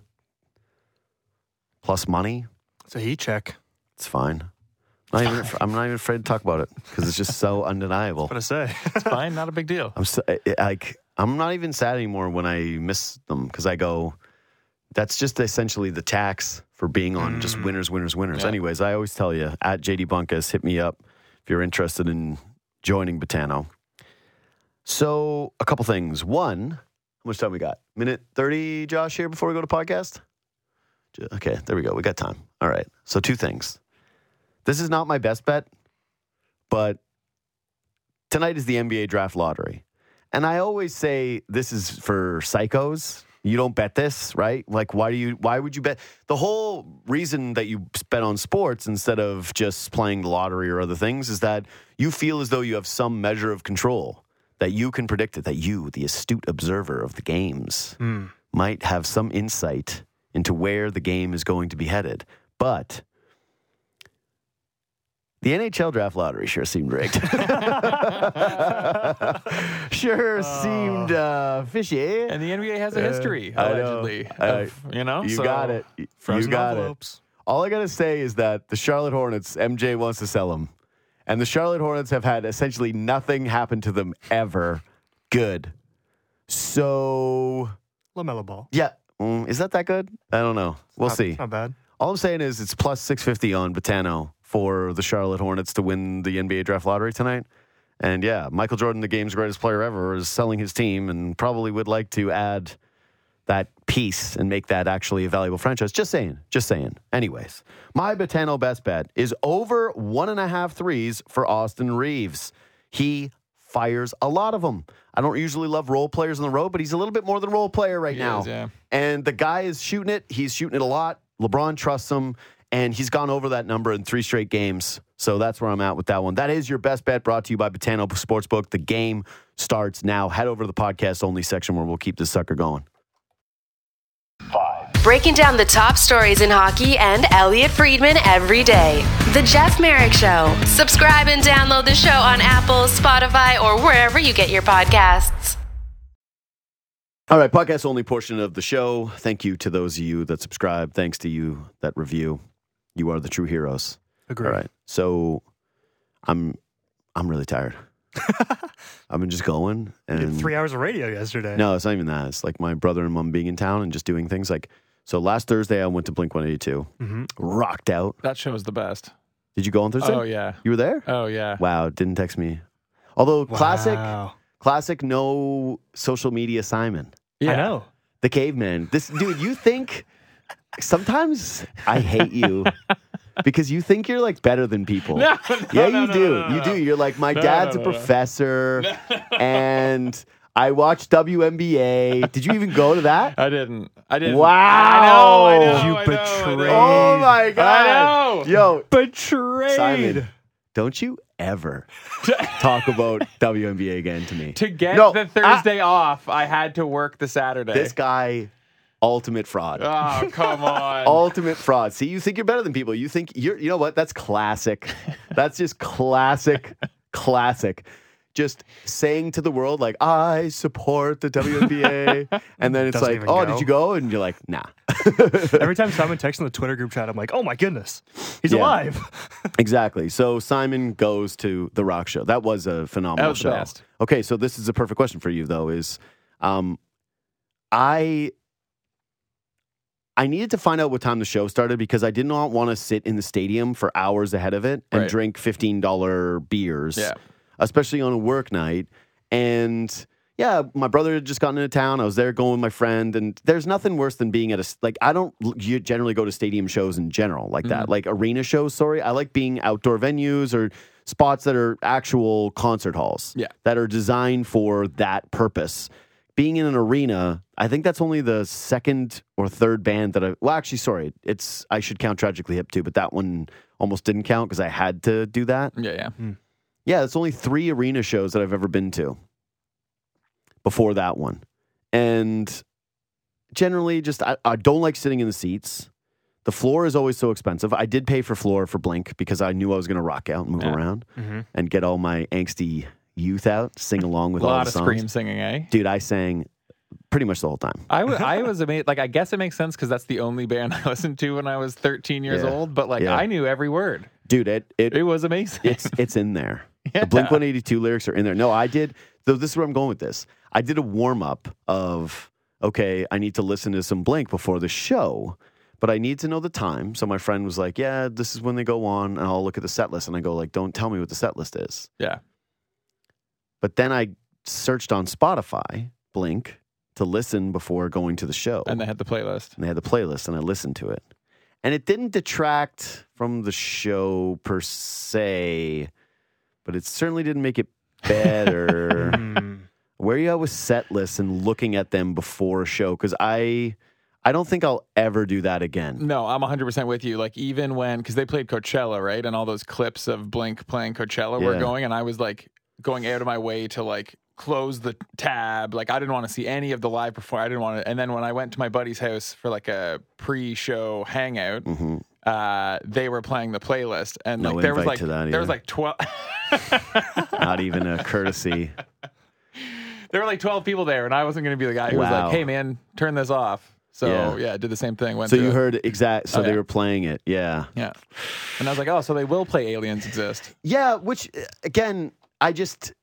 A: plus money.
C: It's a heat check.
A: It's fine. Not even, I'm not even afraid to talk about it because it's just so undeniable.
C: What to say?
B: It's fine, not a big deal.
A: I'm so, it- like I'm not even sad anymore when I miss them because I go, that's just essentially the tax for being on just winners, winners, winners.
B: Yeah.
A: Anyways, I always tell you at J D Bunkus, hit me up if you're interested in joining Botano. So a couple things. One, how much time we got? Minute thirty, Josh, here before we go to podcast? J- Okay, there we go. We got time. All right. So two things. This is not my best bet, but tonight is the N B A draft lottery. And I always say this is for psychos. You don't bet this, right? Like, why do you? Why would you bet? The whole reason that you bet on sports instead of just playing the lottery or other things is that you feel as though you have some measure of control, that you can predict it, that you, the astute observer of the games,
C: Mm.
A: might have some insight into where the game is going to be headed. But the N H L draft lottery sure seemed rigged. sure seemed uh, fishy.
B: And the N B A has a
A: Uh,
B: history,
A: I know.
B: allegedly.
A: I-
B: of, you know,
A: You
B: so
A: got it. You
C: Frozen
A: got it.
C: envelopes.
A: All I got to say is that the Charlotte Hornets, M J wants to sell them. And the Charlotte Hornets have had essentially nothing happen to them ever good. So,
C: LaMelo Ball.
A: yeah. mm, is that that good? I don't know. We'll
C: Not-
A: see.
C: Not bad.
A: All I'm saying is it's plus six fifty on Botano for the Charlotte Hornets to win the N B A draft lottery tonight. And yeah, Michael Jordan, the game's greatest player ever, is selling his team and probably would like to add that piece and make that actually a valuable franchise. Just saying. Just saying. Anyways, my Botano best bet is over one and a half threes for Austin Reeves. He fires a lot of them. I don't usually love role players on the road, but he's a little bit more than role player right
B: He
A: now.
B: is, yeah.
A: And the guy is shooting it. He's shooting it a lot. LeBron trusts him, and he's gone over that number in three straight games. So that's where I'm at with that one. That is your best bet, brought to you by Botano Sportsbook. The game starts now. Head over to the podcast only section where we'll keep this sucker going.
E: Breaking down the top stories in hockey and Elliot Friedman every day. The Jeff Merrick Show. Subscribe and download the show on Apple, Spotify, or wherever you get your podcasts.
A: All right, podcast only portion of the show. Thank you to those of you that subscribe. Thanks to you that review. You are the true heroes.
C: Agreed.
A: All right. So I'm I'm really tired. I've been just going
C: You did
A: and
C: three hours of radio yesterday.
A: no, it's not even that. It's like my brother and mom being in town and just doing things like so last Thursday I went to Blink one eighty-two.
C: Mm-hmm.
A: Rocked out.
B: That show was the best.
A: Did you go on Thursday?
B: Oh, yeah.
A: You were there?
B: Oh, yeah.
A: Wow, didn't text me. Although classic
C: Wow.
A: classic no social media Simon.
B: Yeah.
C: I know.
A: The caveman. This dude, you think sometimes I hate you because you think you're like better than people.
B: No, no,
A: yeah,
B: no,
A: you
B: no,
A: do.
B: no, no,
A: you
B: no.
A: do. You're like, my
B: No,
A: dad's
B: no,
A: a
B: no, no.
A: professor and I watch W N B A. Did you even go to that?
B: I didn't. I didn't.
A: Wow.
B: I know. I know.
C: You
B: I know, I
C: betrayed.
B: know.
A: Oh my god.
B: I know.
A: Yo,
C: Betrayed.
A: Simon, don't you ever talk about W N B A again to me.
B: To get
A: No,
B: the Thursday off, I had to work the Saturday.
A: This guy, ultimate fraud.
B: Oh, come on.
A: Ultimate fraud. See, you think you're better than people. You think you're, you know what? That's classic. That's just classic, classic. Just saying to the world, like, I support the W N B A. And then it's
C: Doesn't
A: like,
C: even
A: oh,
C: go.
A: did you go? And you're like, nah.
C: Every time Simon texts in the Twitter group chat, I'm like, oh my goodness, he's
A: Yeah.
C: alive.
A: Exactly. So Simon goes to the rock show. That was a phenomenal
B: That was the
A: show.
B: best.
A: Okay, so this is a perfect question for you, though, is um, I I needed to find out what time the show started because I did not want to sit in the stadium for hours ahead of it and
B: Right.
A: drink fifteen dollars beers,
B: Yeah.
A: especially on a work night. And yeah, my brother had just gotten into town. I was there going with my friend, and there's nothing worse than being at a like. I don't l- you generally go to stadium shows in general like that, like arena shows. Sorry, I like being outdoor venues or spots that are actual concert halls,
B: Yeah.
A: that are designed for that purpose. Being in an arena, I think that's only the second or third band that I. Well, actually, sorry, it's I should count Tragically Hip too, but that one almost didn't count because I had to do that.
B: Yeah, yeah.
A: Yeah, it's only three arena shows that I've ever been to before that one. And generally, just I, I don't like sitting in the seats. The floor is always so expensive. I did pay for floor for Blink because I knew I was going to rock out and move
B: Yeah.
A: around
C: Mm-hmm.
A: and get all my angsty youth out, sing along with
B: A
A: all
B: lot
A: the
B: of
A: songs.
B: scream singing, eh?
A: Dude, I sang pretty much the whole time.
B: I, w- I was amazed. Like, I guess it makes sense because that's the only band I listened to when I was thirteen years
A: Yeah.
B: old. But, like,
A: Yeah.
B: I knew every word.
A: Dude, it it
B: It was amazing.
A: it's it's in there.
B: Yeah.
A: The Blink one eighty-two lyrics are in there. No, I did. Though this is where I'm going with this. I did a warm up of okay, I need to listen to some Blink before the show, but I need to know the time. So my friend was like, "Yeah, this is when they go on," and I'll look at the set list. And I go like, "Don't tell me what the set list is."
B: Yeah.
A: But then I searched on Spotify Blink to listen before going to the show,
B: And they had the playlist.
A: and they had the playlist, and I listened to it. And it didn't detract from the show per se, but it certainly didn't make it better.
C: Mm.
A: Where are you at with set lists and looking at them before a show? Because I, I don't think I'll ever do that again.
B: No, I'm one hundred percent with you. Like, even when, because they played Coachella, right? And all those clips of Blink playing Coachella were
A: Yeah.
B: going, and I was like going out of my way to like close the tab. Like, I didn't want to see any of the live performance. I didn't want to. And then when I went to my buddy's house for like a pre-show hangout,
A: hmm
B: uh, they were playing the playlist, and
A: No
B: like there was
A: invite
B: like
A: to that
B: there was
A: either.
B: like twelve.
A: Not even a courtesy.
B: There were like twelve people there, and I wasn't going to be the guy who was
A: Wow.
B: like, "Hey, man, turn this off." So
A: Yeah.
B: yeah, did the same thing. Went
A: So
B: through
A: you
B: it.
A: heard exact. So
B: Oh,
A: they
B: yeah.
A: were playing it. Yeah.
B: Yeah, and I was like, "Oh, so they will play Aliens Exist."
A: Yeah. Which uh, again, I just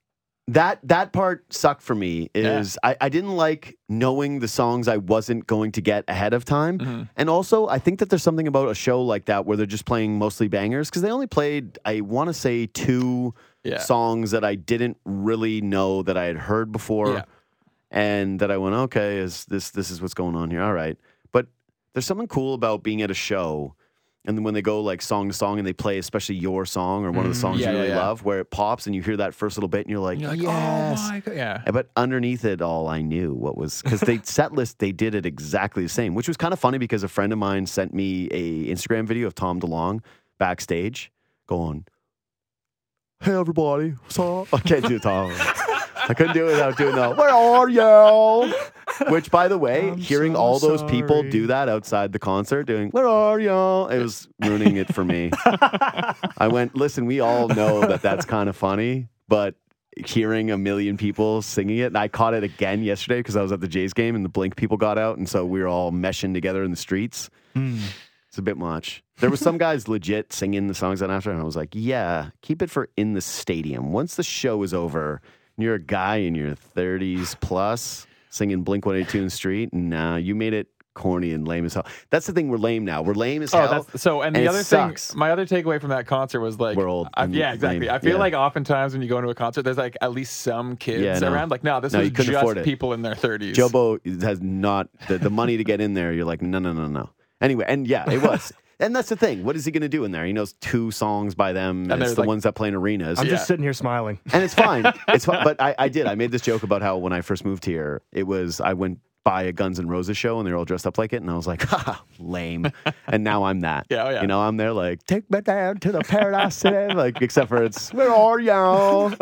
A: that that part sucked for me. Is I, I didn't like knowing the songs I wasn't going to get ahead of time,
B: Mm-hmm.
A: and also I think that there's something about a show like that where they're just playing mostly bangers because they only played I want to say two
B: Yeah.
A: songs that I didn't really know that I had heard before,
B: Yeah.
A: and that I went, okay, is this this is what's going on here? All right, but there's something cool about being at a show. And then when they go like song to song and they play especially your song or one of the songs
B: Yeah,
A: you
B: yeah,
A: really
B: yeah.
A: love, where it pops and you hear that first little bit and you're like,
B: You're like,
A: yes.
B: oh my God. Yeah.
A: But underneath it all, I knew what was because they set list they did it exactly the same, which was kind of funny because a friend of mine sent me a Instagram video of Tom DeLonge backstage going, "Hey everybody, what's up?" I can't do Tom. I couldn't do it without doing that. Where are you? Which, by the way,
C: I'm
A: hearing
C: so
A: all those people
C: sorry.
A: do that outside the concert, doing "Where are you?" it was ruining it for me. I went, listen, we all know that that's kind of funny, but hearing a million people singing it, and I caught it again yesterday because I was at the Jays game and the Blink people got out, and so we were all meshing together in the streets. It's a bit much. There was some guys legit singing the songs that after, and I was like, yeah, keep it for in the stadium. Once the show is over, and you're a guy in your thirties plus singing Blink one eighty-two in the street, nah, you made it corny and lame as hell. That's the thing, we're lame now. We're lame as
B: Oh,
A: hell.
B: that's so. And,
A: and
B: the
A: it
B: other
A: sucks.
B: thing, my other takeaway from that concert was like,
A: We're old
B: I,
A: and
B: yeah, exactly.
A: lame.
B: I feel
A: Yeah.
B: like oftentimes when you go into a concert, there's like at least some kids
A: Yeah, no.
B: around. Like, no, this
A: No,
B: was
A: you couldn't
B: just
A: afford it.
B: people in their thirties.
A: Jobo has not the, the money to get in there. You're like, no, no, no, no. Anyway, and yeah, it was. And that's the thing. What is he going to do in there? He knows two songs by them.
B: And
A: And it's
B: there's
A: the
B: like-
A: ones that play in arenas.
C: I'm
B: Yeah.
C: just sitting here smiling.
A: And it's fine. It's fine. But I, I did. I made this joke about how when I first moved here, it was I went by a Guns N' Roses show and they were all dressed up like it, and I was like, ha, lame. And now I'm that.
B: Yeah, oh yeah.
A: You know, I'm there like, take me down to the Paradise City. Like, except for it's, where are y'all?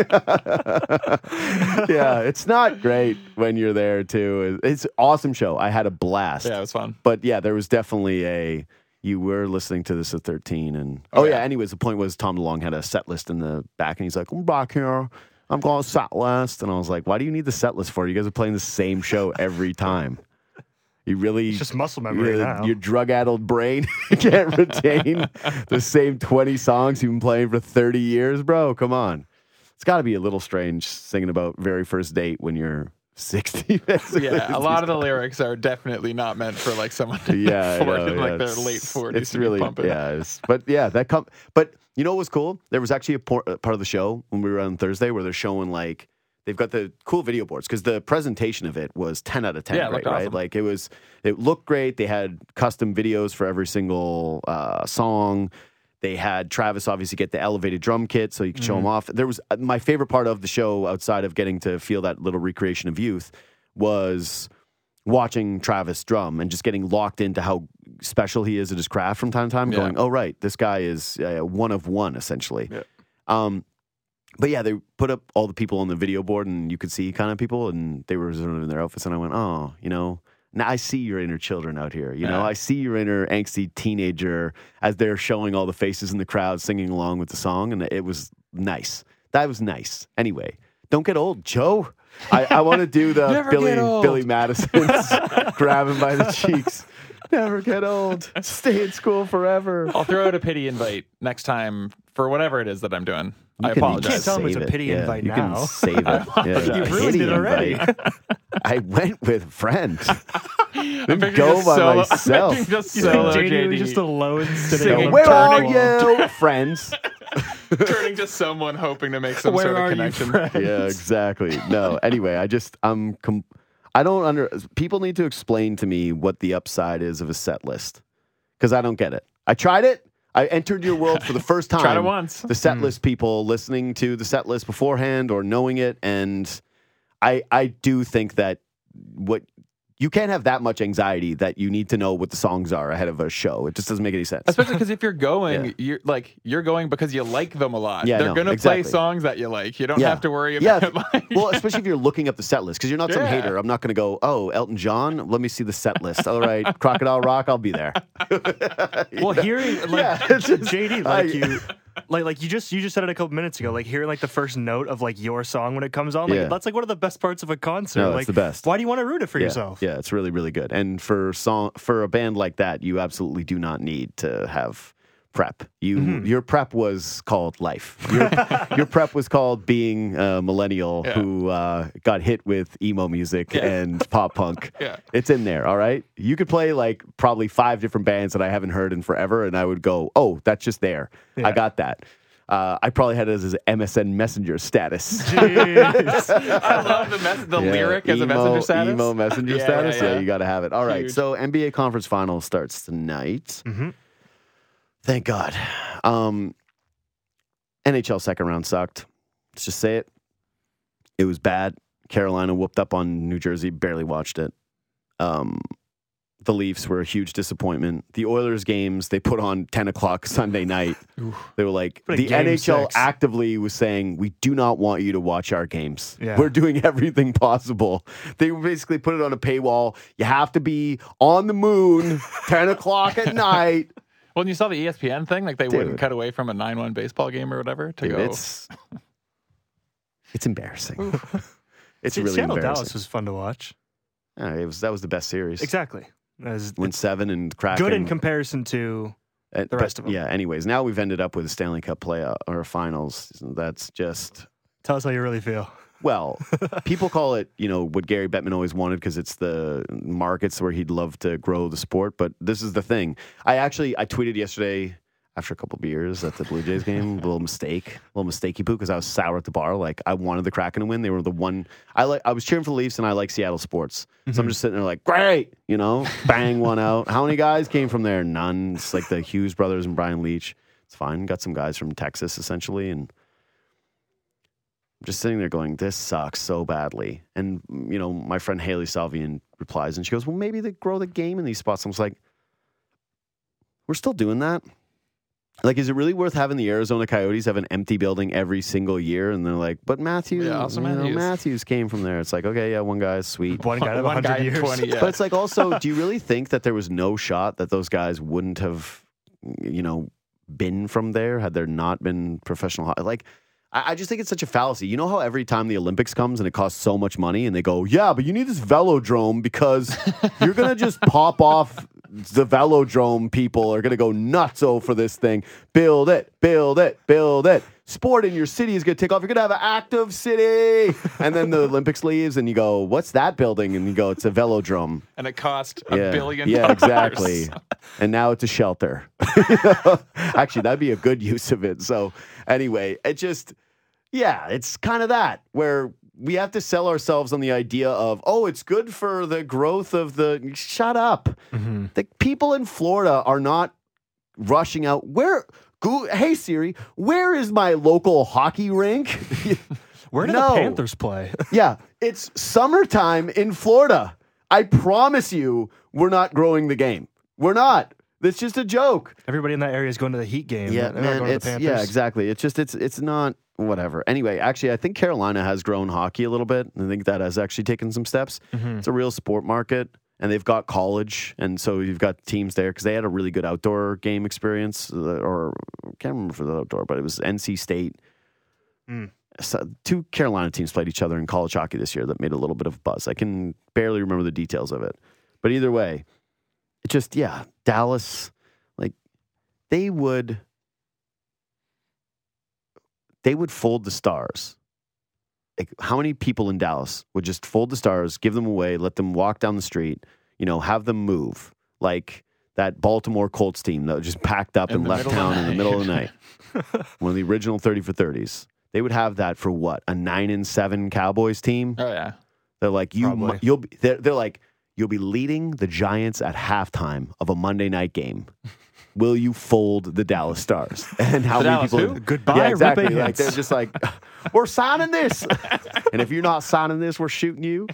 A: Yeah, it's not great when you're there too. It's an awesome show. I had a blast.
B: Yeah, it was fun.
A: But yeah, there was definitely a. You were listening to this at thirteen, and oh,
B: Oh,
A: yeah.
B: yeah.
A: Anyways, the point was Tom DeLonge had a set list in the back, and he's like, "I'm back here. I'm going set list," and I was like, "Why do you need the set list for? You guys are playing the same show every time. You really
C: It's just muscle memory
A: your,
C: now.
A: your drug-addled brain can't retain the same twenty songs you've been playing for thirty years, bro. Come on, it's got to be a little strange singing about very first date when you're sixty.
B: Yeah, a lot of the lyrics are definitely not meant for like someone
A: Yeah, I
B: for,
A: know,
B: in like
A: yeah,
B: their
A: it's-
B: late forties.
A: It's really, yeah. It's, but yeah, that come. But you know what was cool? There was actually a por- a part of the show when we were on Thursday where they're showing like they've got the cool video boards because the presentation of it was ten out of ten.
B: Yeah, it
A: right,
B: looked
A: right?
B: awesome.
A: Like it was, it looked great. They had custom videos for every single uh, song. They had Travis obviously get the elevated drum kit so you could show
B: Mm-hmm.
A: him off. There was uh, my favorite part of the show outside of getting to feel that little recreation of youth was watching Travis drum and just getting locked into how special he is at his craft from time to time,
B: Yeah.
A: going, oh, right, this guy is uh, one of one, essentially.
B: Yeah.
A: Um, but yeah, they put up all the people on the video board and you could see kind of people and they were sort of in their outfits. And I went, oh, you know, now I see your inner children out here. You know,
B: Yeah.
A: I see your inner angsty teenager as they're showing all the faces in the crowd singing along with the song. And it was nice. That was nice. Anyway, don't get old, Joe. I, I want to do the
B: Never
A: Billy
B: get old.
A: Billy Madison's grab him by the cheeks. Never get old. Stay in school forever.
B: I'll throw out a pity invite next time for whatever it is that I'm doing. I
A: You can-
B: apologize.
A: you
C: can't tell him it's
A: save
C: a
A: it.
C: pity
A: Yeah,
C: invite
A: you
C: now.
A: can save it. Yeah,
B: You've
C: ruined
A: pity
C: it already.
A: invite. I went with friends.
B: I'm
A: Didn't
B: picturing
A: go
B: just
A: by
B: solo,
A: myself.
B: I'm picturing just
C: You
B: solo
C: think J D
B: J
C: was
B: D
C: just alone sitting
B: Singing
C: on the
A: Where are
C: turning wall?
A: you, friends?
B: turning to someone hoping to make some
C: Where
B: sort of
C: are you,
B: connection.
C: friends?
A: Yeah, exactly. No, anyway, I just I'm com- I don't under people need to explain to me what the upside is of a set list because I don't get it. I tried it. I entered your world for the first time.
B: Tried it once.
A: The set list people listening to the set list beforehand or knowing it, and I I do think that what you can't have that much anxiety that you need to know what the songs are ahead of a show. It just doesn't make any sense.
B: Especially because if you're going,
A: Yeah.
B: you're like you're going because you like them a lot.
A: Yeah,
B: They're
A: no,
B: gonna
A: exactly.
B: play songs that you like. You don't
A: Yeah.
B: have to worry
A: Yeah.
B: about like
A: Well, especially if you're looking up the set list because you're not some
B: Yeah.
A: hater. I'm not going to go, oh, Elton John, let me see the set list. All right, Crocodile Rock, I'll be there.
C: Well, hearing like
A: Yeah, it's just-
C: J D,
A: I-
C: like you, like like you just you just said it a couple minutes ago. Like hearing like the first note of like your song when it comes on, like
A: Yeah.
C: that's like one of the best parts of a concert.
A: No, it's
C: like
A: the best.
C: Why do you want to root it for
A: Yeah,
C: yourself?
A: yeah, it's really, really good. And for song for a band like that, you absolutely do not need to have prep. You
C: Mhm.
A: your prep was called life. Your, your prep was called being a millennial
B: Yeah.
A: who uh, got hit with emo music
B: Yeah.
A: and pop punk.
B: Yeah.
A: It's in there, all right? You could play like probably five different bands that I haven't heard in forever, and I would go, oh, that's just there.
C: Yeah.
A: I got that. Uh, I probably had it as his M S N Messenger status.
C: Jeez.
B: I love the mes- the
A: Yeah,
B: lyric as a
A: emo-
B: messenger status.
A: Emo messenger
B: Yeah,
A: status.
B: yeah,
A: Yeah,
B: yeah.
A: you got to have it. All right.
B: Huge.
A: So N B A conference final starts tonight.
C: Mhm.
A: Thank God. Um, N H L second round sucked. Let's just say it. It was bad. Carolina whooped up on New Jersey. Barely watched it. Um, the Leafs were a huge disappointment. The Oilers games they put on ten o'clock Sunday night. They were like
C: What a
A: the
C: game
A: N H L
C: six.
A: actively was saying we do not want you to watch our games.
C: Yeah.
A: We're doing everything possible. They basically put it on a paywall. You have to be on the moon ten o'clock at night.
B: Well, and you saw the E S P N thing, like they
A: Dude.
B: wouldn't cut away from a nine one baseball game or whatever to
A: Dude,
B: go.
A: it's it's embarrassing. it's
C: Se-
A: really
C: Seattle
A: embarrassing.
C: Dallas was fun to watch.
A: Yeah, it was that was the best series.
C: Exactly. As
A: Went seven and Kraken.
C: good in comparison to
A: Uh,
C: the rest of 'em.
A: Yeah. Anyways, now we've ended up with a Stanley Cup playoff or finals. That's just
C: tell us how you really feel.
A: well. People call it, you know, what Gary Bettman always wanted because it's the markets where he'd love to grow the sport. But this is the thing. I actually I tweeted yesterday after a couple beers at the Blue Jays game. A little mistake, a little mistakey poo because I was sour at the bar. Like I wanted the Kraken to win. They were the one. I like. I was cheering for the Leafs and I like Seattle sports. So I'm just sitting there like, great, you know, bang one out. How many guys came from there? None. It's like the Hughes brothers and Brian Leach. It's fine. Got some guys from Texas essentially, and I'm just sitting there going, this sucks so badly. And you know, my friend Haley Salvian replies, and she goes, well, maybe they grow the game in these spots. I was like, we're still doing that. Like, is it really worth having the Arizona Coyotes have an empty building every single year? And they're like, but Matthew,
B: Yeah, also
A: you know,
B: Matthews.
A: Matthews came from there. It's like, okay, yeah, one guy's sweet.
C: One guy of
B: One guy
C: one hundred
B: in
C: years.
B: twenty, yeah.
A: But it's like also, do you really think that there was no shot that those guys wouldn't have, you know, been from there had there not been professional? ho- Like, I, I just think it's such a fallacy. You know how every time the Olympics comes and it costs so much money and they go, yeah, but you need this velodrome because you're going to just pop off. The velodrome people are going to go nutso for this thing. Build it, build it, build it. Sport in your city is going to take off. You're going to have an active city. And then the Olympics leaves and you go, what's that building? And you go, it's a velodrome.
B: and it cost a
A: Yeah,
B: billion
A: yeah,
B: dollars.
A: exactly. And now it's a shelter. You know? Actually, that'd be a good use of it. So anyway, it just, yeah, it's kind of that where we have to sell ourselves on the idea of, oh, it's good for the growth of the. Shut up.
C: Mhm.
A: The people in Florida are not rushing out. Where? Go, hey Siri, where is my local hockey rink?
C: Where do
A: No.
C: the Panthers play?
A: Yeah, it's summertime in Florida. I promise you, we're not growing the game. We're not. It's just a joke.
C: Everybody in that area is going to the Heat game.
A: Yeah,
C: They're not
A: man.
C: going to the
A: It's
C: Panthers.
A: yeah, exactly. It's just it's it's not whatever. Anyway, actually, I think Carolina has grown hockey a little bit. I think that has actually taken some steps.
C: Mhm.
A: It's a real sport market, and they've got college, and so you've got teams there because they had a really good outdoor game experience. uh, Or I can't remember for the outdoor, but it was N C State.
C: Mm.
A: So two Carolina teams played each other in college hockey this year that made a little bit of buzz. I can barely remember the details of it, but either way, it just yeah, Dallas, like they would they would fold the Stars. Like how many people in Dallas would just fold the Stars, give them away, let them walk down the street, you know, have them move like that Baltimore Colts team that just packed up
B: In
A: and
B: the
A: left
B: middle of
A: town
B: the
A: in the middle of the night. One of the original thirty for thirties. They would have that for what? A nine and seven Cowboys team?
B: Oh yeah.
A: They're like, you
C: Probably.
A: mu- you'll be they're, they're like, you'll be leading the Giants at halftime of a Monday night game. Will you fold the Dallas Stars? And how
B: The
A: many
B: Dallas
A: people
B: who?
C: Goodbye,
A: Yeah, exactly.
C: ripping
A: Like
C: hits.
A: they're just like, we're signing this. And if you're not signing this, we're shooting you.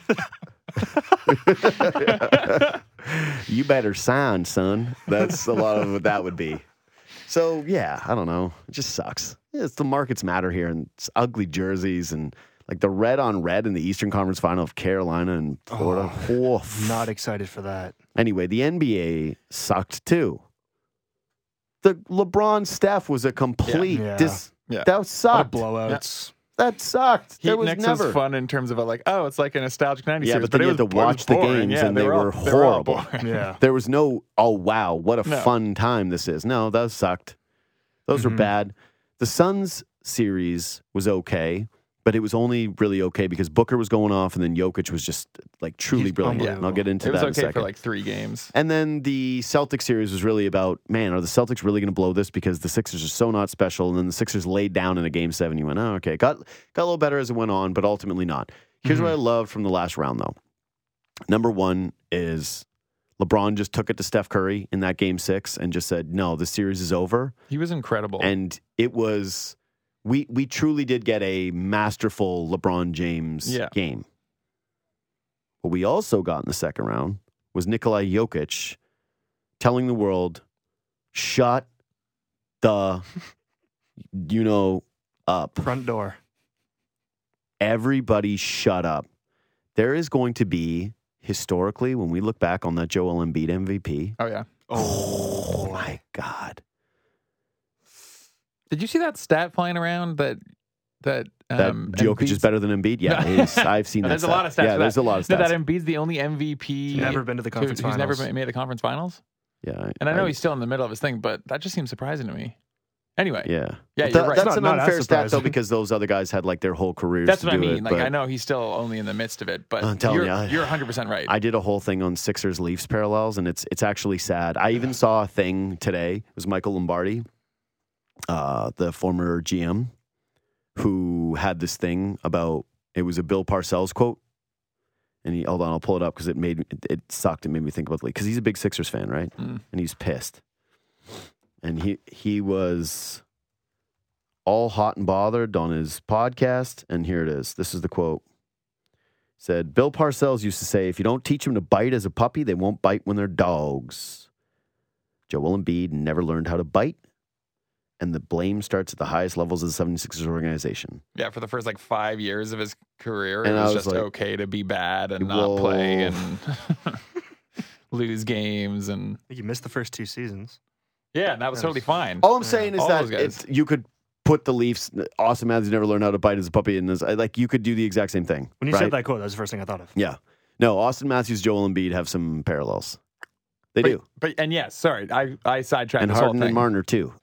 A: You better sign, son. That's a lot of what that would be. So yeah, I don't know. It just sucks. Yeah, it's the markets matter here, and it's ugly jerseys and like the red on red in the Eastern Conference Final of Carolina and Florida. Oh,
C: Not excited for that.
A: Anyway, the N B A sucked too. The LeBron Steph was a complete
C: Yeah.
A: dis.
B: Yeah.
A: That
C: What a
A: sucked.
C: blowouts.
A: That sucked.
B: Heat
A: there was
B: Knicks
A: never.
B: is fun in terms of a, like, oh, it's like a nostalgic nineties
A: Yeah,
B: series,
A: but then
B: it
A: you
B: was,
A: had to
B: it was
A: watch the
B: boring.
A: games,
B: Yeah,
A: and they
B: were all-
A: were
B: they were all
A: horrible.
B: boring.
C: Yeah.
A: There was no, oh wow, what a
B: No.
A: fun time this is. No, that sucked. Those
C: Mhm.
A: were bad. The Suns series was okay, but it was only really okay because Booker was going off, and then Jokic was just like truly
C: He's
A: brilliant. And I'll get into
B: It was
A: that in a
B: okay
A: second.
B: for like three games.
A: And then the Celtics series was really about, man, are the Celtics really going to blow this because the Sixers are so not special? And then the Sixers laid down in a game seven. You went, oh, okay. Got, got a little better as it went on, but ultimately not. Here's
C: Mhm.
A: what I loved from the last round, though. Number one is LeBron just took it to Steph Curry in that game six and just said, no, the series is over.
B: He was incredible.
A: And it was, we, we truly did get a masterful LeBron James
B: Yeah.
A: game. What we also got in the second round was Nikola Jokic telling the world, shut the, you know, up.
C: Front door.
A: Everybody shut up. There is going to be, historically, when we look back on that Joel Embiid M V P,
B: oh, yeah.
A: oh my God.
B: Did you see that stat flying around that that
A: That
B: um,
A: Jokic is
B: Embiid's-
A: better than Embiid? Yeah,
B: No.
A: he's, I've seen that.
B: There's a
A: stat.
B: lot of stats.
A: Yeah,
B: for
A: there's
B: that.
A: a lot of
B: No,
A: stats.
B: that Embiid's the only M V P.
C: He's never been to the
B: to-
C: conference
B: He's never
C: finals.
B: made the conference finals.
A: Yeah,
B: And I know he's still in the middle of his thing, but that just seems surprising to me. Anyway,
A: Yeah,
B: Yeah,
A: But
B: you're
A: that-
B: right.
A: That's
C: Not-
A: an
C: not as
A: unfair stat though,
C: surprising.
A: because those other guys had like their whole careers.
B: that's
A: to
B: what I
A: do
B: mean.
A: it,
B: Like
A: but
B: I know he's still only in the midst of it, but
A: I'm telling
B: you're,
A: you, I-
B: you're one hundred percent right.
A: I did a whole thing on Sixers Leafs parallels, and it's it's actually sad. I even saw a thing today. It was Michael Lombardi, uh, the former G M, who had this thing about, it was a Bill Parcells quote. And he, hold on, I'll pull it up because it made it, it sucked. It made me think about the league because he's a big Sixers fan, right?
B: Mm.
A: And he's pissed. And he he was all hot and bothered on his podcast. And here it is. This is the quote. Said, Bill Parcells used to say, if you don't teach them to bite as a puppy, they won't bite when they're dogs. Joel Embiid never learned how to bite. And the blame starts at the highest levels of the seventy-sixers organization.
B: yeah, for the first like five years of his career,
A: And
B: it
A: I
B: was,
A: was
B: just
A: like,
B: okay to be bad and
A: whoa.
B: not play and lose games and
C: I think you missed the first two seasons.
B: yeah, and that was
C: Yes.
B: totally fine.
A: All I'm saying is
B: All
A: that
B: those guys.
A: it, you could put the Leafs, Austin Matthews never learned how to bite as a puppy. And as, like, you could do the exact same thing.
C: When you
A: right?
C: said that quote, that was the first thing I thought of.
A: Yeah. No, Austin Matthews, Joel Embiid have some parallels. They
B: but,
A: do.
B: But and yes, sorry, I I sidetracked
A: And
B: this whole
A: Harden and
B: thing.
A: Marner, too.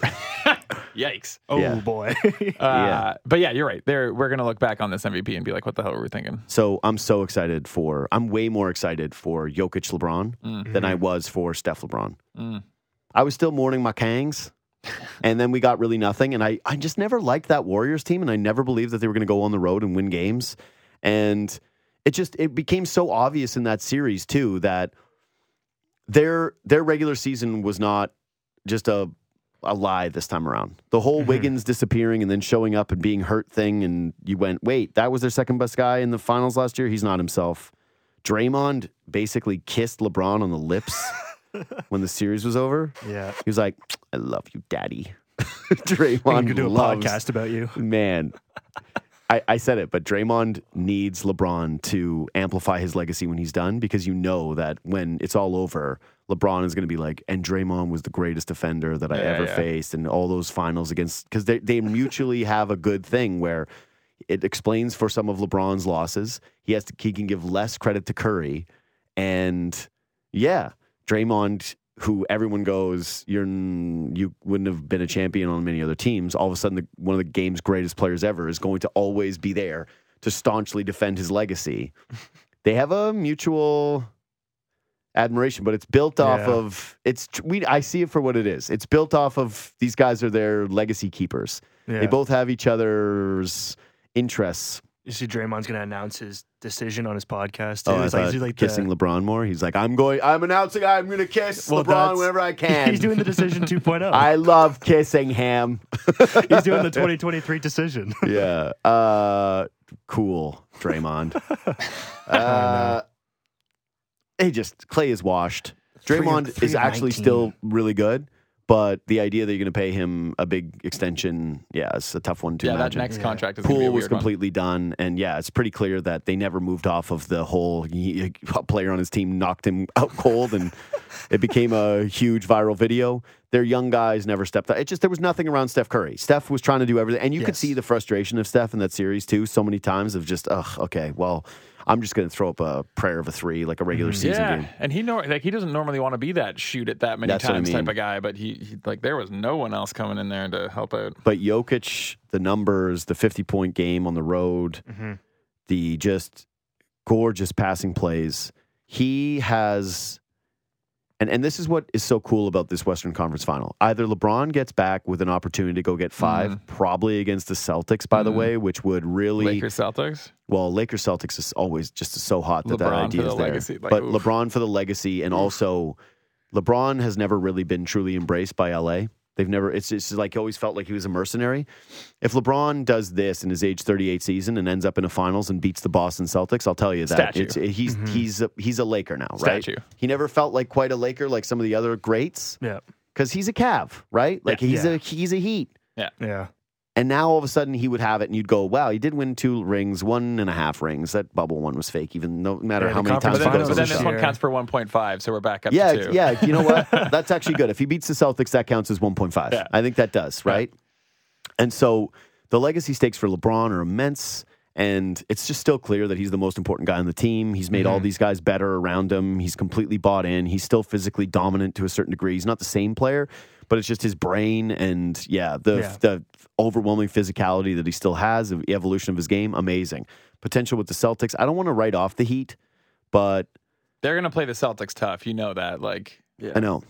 B: Yikes.
C: Oh,
A: Yeah.
C: boy.
B: Uh,
A: Yeah.
B: But yeah, you're right. There, we're gonna look back on this M V P and be like, "What the hell were we thinking?"
A: So I'm so excited for, I'm way more excited for Jokic LeBron
B: Mm.
A: than I was for Steph LeBron.
B: Mm.
A: I was still mourning my Kangs. And then we got really nothing. And I, I just never liked that Warriors team. And I never believed that they were going to go on the road and win games. And it just, it became so obvious in that series too, that their, their regular season was not just a, a lie this time around. The whole
C: Mhm.
A: Wiggins disappearing and then showing up and being hurt thing. And you went, wait, that was their second best guy in the finals last year. He's not himself. Draymond basically kissed LeBron on the lips when the series was over.
C: Yeah.
A: He was like, I love you, daddy.
C: We
A: Draymond
C: could do a
A: loves,
C: podcast about you.
A: man. I, I said it, but Draymond needs LeBron to amplify his legacy when he's done, because you know that when it's all over, LeBron is going to be like, and Draymond was the greatest defender that I
B: Yeah,
A: ever
B: yeah.
A: faced, and all those finals against, because they, they mutually have a good thing where it explains for some of LeBron's losses. He has to, he can give less credit to Curry, and yeah, Draymond, who everyone goes, you're you wouldn't have been a champion on many other teams. All of a sudden, the, one of the game's greatest players ever is going to always be there to staunchly defend his legacy. They have a mutual admiration, but it's built off
C: Yeah.
A: of it's. We I see it for what it is. It's built off of these guys are their legacy keepers.
C: Yeah.
A: They both have each other's interests.
C: You see, Draymond's going to announce his decision on his podcast. Too.
A: Oh, I
C: It's like,
A: thought
C: he's like
A: kissing
C: the,
A: LeBron more. He's like, I'm going. I'm announcing. I'm going to kiss
C: Well,
A: LeBron
C: that's-
A: whenever I can.
C: He's doing the decision two point oh.
A: I love kissing him.
C: He's doing the twenty twenty-three decision.
A: Yeah. Uh, cool, Draymond. Uh, he just Clay is washed.
C: Three of-
A: Draymond
C: three
A: is
C: of
A: actually
C: nineteen.
A: still really good, but the idea that you're going to pay him a big extension, yeah, it's a tough one to
B: Yeah, that
A: imagine.
B: next
C: Yeah.
B: contract is gonna be a
A: Poole was
B: weird one.
A: completely done, and yeah, it's pretty clear that they never moved off of the whole he, a player on his team knocked him out cold, and it became a huge viral video. Their young guys never stepped up. It just there was nothing around Steph Curry. Steph was trying to do everything, and you could
C: Yes.
A: see the frustration of Steph in that series too. So many times of just, ugh, okay, well, I'm just going to throw up a prayer of a three, like a regular
C: Mhm.
A: season
B: yeah,
A: game.
B: and he know like he doesn't normally want to be that shoot it that many
A: That's what I
B: times
A: mean.
B: type of guy, but he, he like there was no one else coming in there to help out.
A: But Jokic, the numbers, the fifty-point game on the road,
C: Mhm.
A: the just gorgeous passing plays. He has, and, and this is what is so cool about this Western Conference final. Either LeBron gets back with an opportunity to go get five,
B: Mhm.
A: probably against the Celtics, by the
B: Mhm.
A: way, which would really,
B: Lakers Celtics.
A: well, Lakers Celtics is always just so hot that that
B: LeBron
A: idea
B: for
A: is
B: the
A: there.
B: legacy, like,
A: but
B: oof.
A: LeBron for the legacy, and also LeBron has never really been truly embraced by L A. They've never. It's just like he always felt like he was a mercenary. If LeBron does this in his age thirty-eight season and ends up in a finals and beats the Boston Celtics, I'll tell you that
B: Statue.
A: it's he's
C: Mhm.
A: he's a, he's a Laker now, right?
B: Statue.
A: He never felt like quite a Laker like some of the other greats
C: Yeah.
A: because he's a Cav, right? Like
B: Yeah.
A: he's
C: Yeah.
A: a he's a Heat.
C: Yeah.
A: And now all of a sudden he would have it, and you'd go, "Wow, he did win two rings, one and a half rings. That bubble one was fake, even no matter
C: Yeah,
A: how
C: the
A: many times
C: conference
B: But
A: he
B: then,
A: goes
C: finals
B: but then
A: to
B: this
A: the
C: year.
B: one counts for one point five, so we're back up
A: yeah,
B: to two.
A: yeah. You know what? That's actually good. If he beats the Celtics, that counts as one point five.
B: Yeah.
A: I think that does, right? And so the legacy stakes for LeBron are immense, and it's just still clear that he's the most important guy on the team. He's made all
C: Mhm.
A: these guys better around him. He's completely bought in. He's still physically dominant to a certain degree. He's not the same player, but it's just his brain and yeah, the
C: Yeah.
A: the overwhelming physicality that he still has, the evolution of his game, amazing. Potential with the Celtics. I don't want to write off the Heat, but
B: They're gonna play the Celtics tough. You know that. Like, yeah.
A: I know.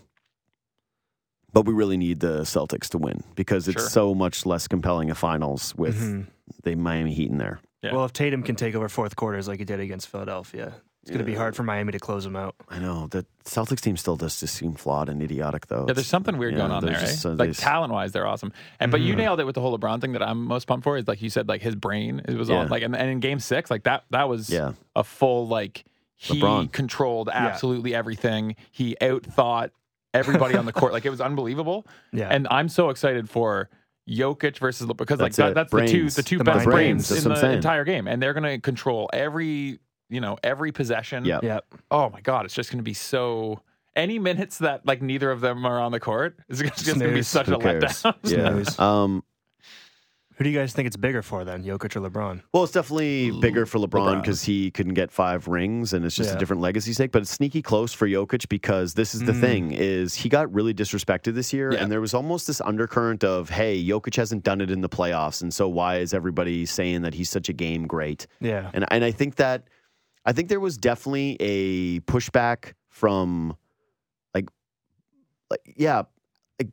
A: But we really need the Celtics to win because it's
B: Sure.
A: so much less compelling a finals with
C: Mhm.
A: the Miami Heat in there.
B: Yeah.
C: Well, if Tatum can take over fourth quarters like he did against Philadelphia, it's going to be
A: Yeah.
C: hard for Miami to close them out.
A: I know. The Celtics team still does just seem flawed and idiotic, though.
B: Yeah, there's something weird
A: yeah,
B: going on
A: they're
B: there,
A: just
B: eh?
A: so-
B: like
A: they-
B: talent wise, they're awesome. And but you
C: Mhm.
B: nailed it with the whole LeBron thing that I'm most pumped for is like you said, like his brain it was
A: Yeah.
B: on like and, and in game six, like that that was
A: Yeah.
B: a full like he
A: LeBron.
B: controlled absolutely everything. He outthought everybody on the court. Like it was unbelievable.
C: Yeah.
B: And I'm so excited for Jokic versus Le- because like
A: That's
B: that,
A: it.
B: that's the two
A: Brains.
B: the two
C: The
B: best
C: mind
B: brains
A: brains. That's
B: in
A: what I'm
B: the
A: saying.
B: entire game, and they're going to control every you know every possession.
A: Yeah.
C: yeah.
B: Oh my god, it's just going to be so. Any minutes that like neither of them are on the court is just going to be
C: Snooze.
B: such
A: Who
B: a
A: cares?
B: letdown.
A: Yeah.
C: Snooze.
A: Um,
C: Who do you guys think it's bigger for then, Jokic or LeBron?
A: well, it's definitely bigger for LeBron
C: LeBron.
A: because he couldn't get five rings, and it's just a
C: Yeah.
A: different legacy stake. But it's sneaky close for Jokic because this is the
C: Mm.
A: thing: is he got really disrespected this year,
B: Yeah.
A: and there was almost this undercurrent of, "Hey, Jokic hasn't done it in the playoffs, and so why is everybody saying that he's such a game great?"
C: Yeah.
A: And and I think that I think there was definitely a pushback from like like yeah, like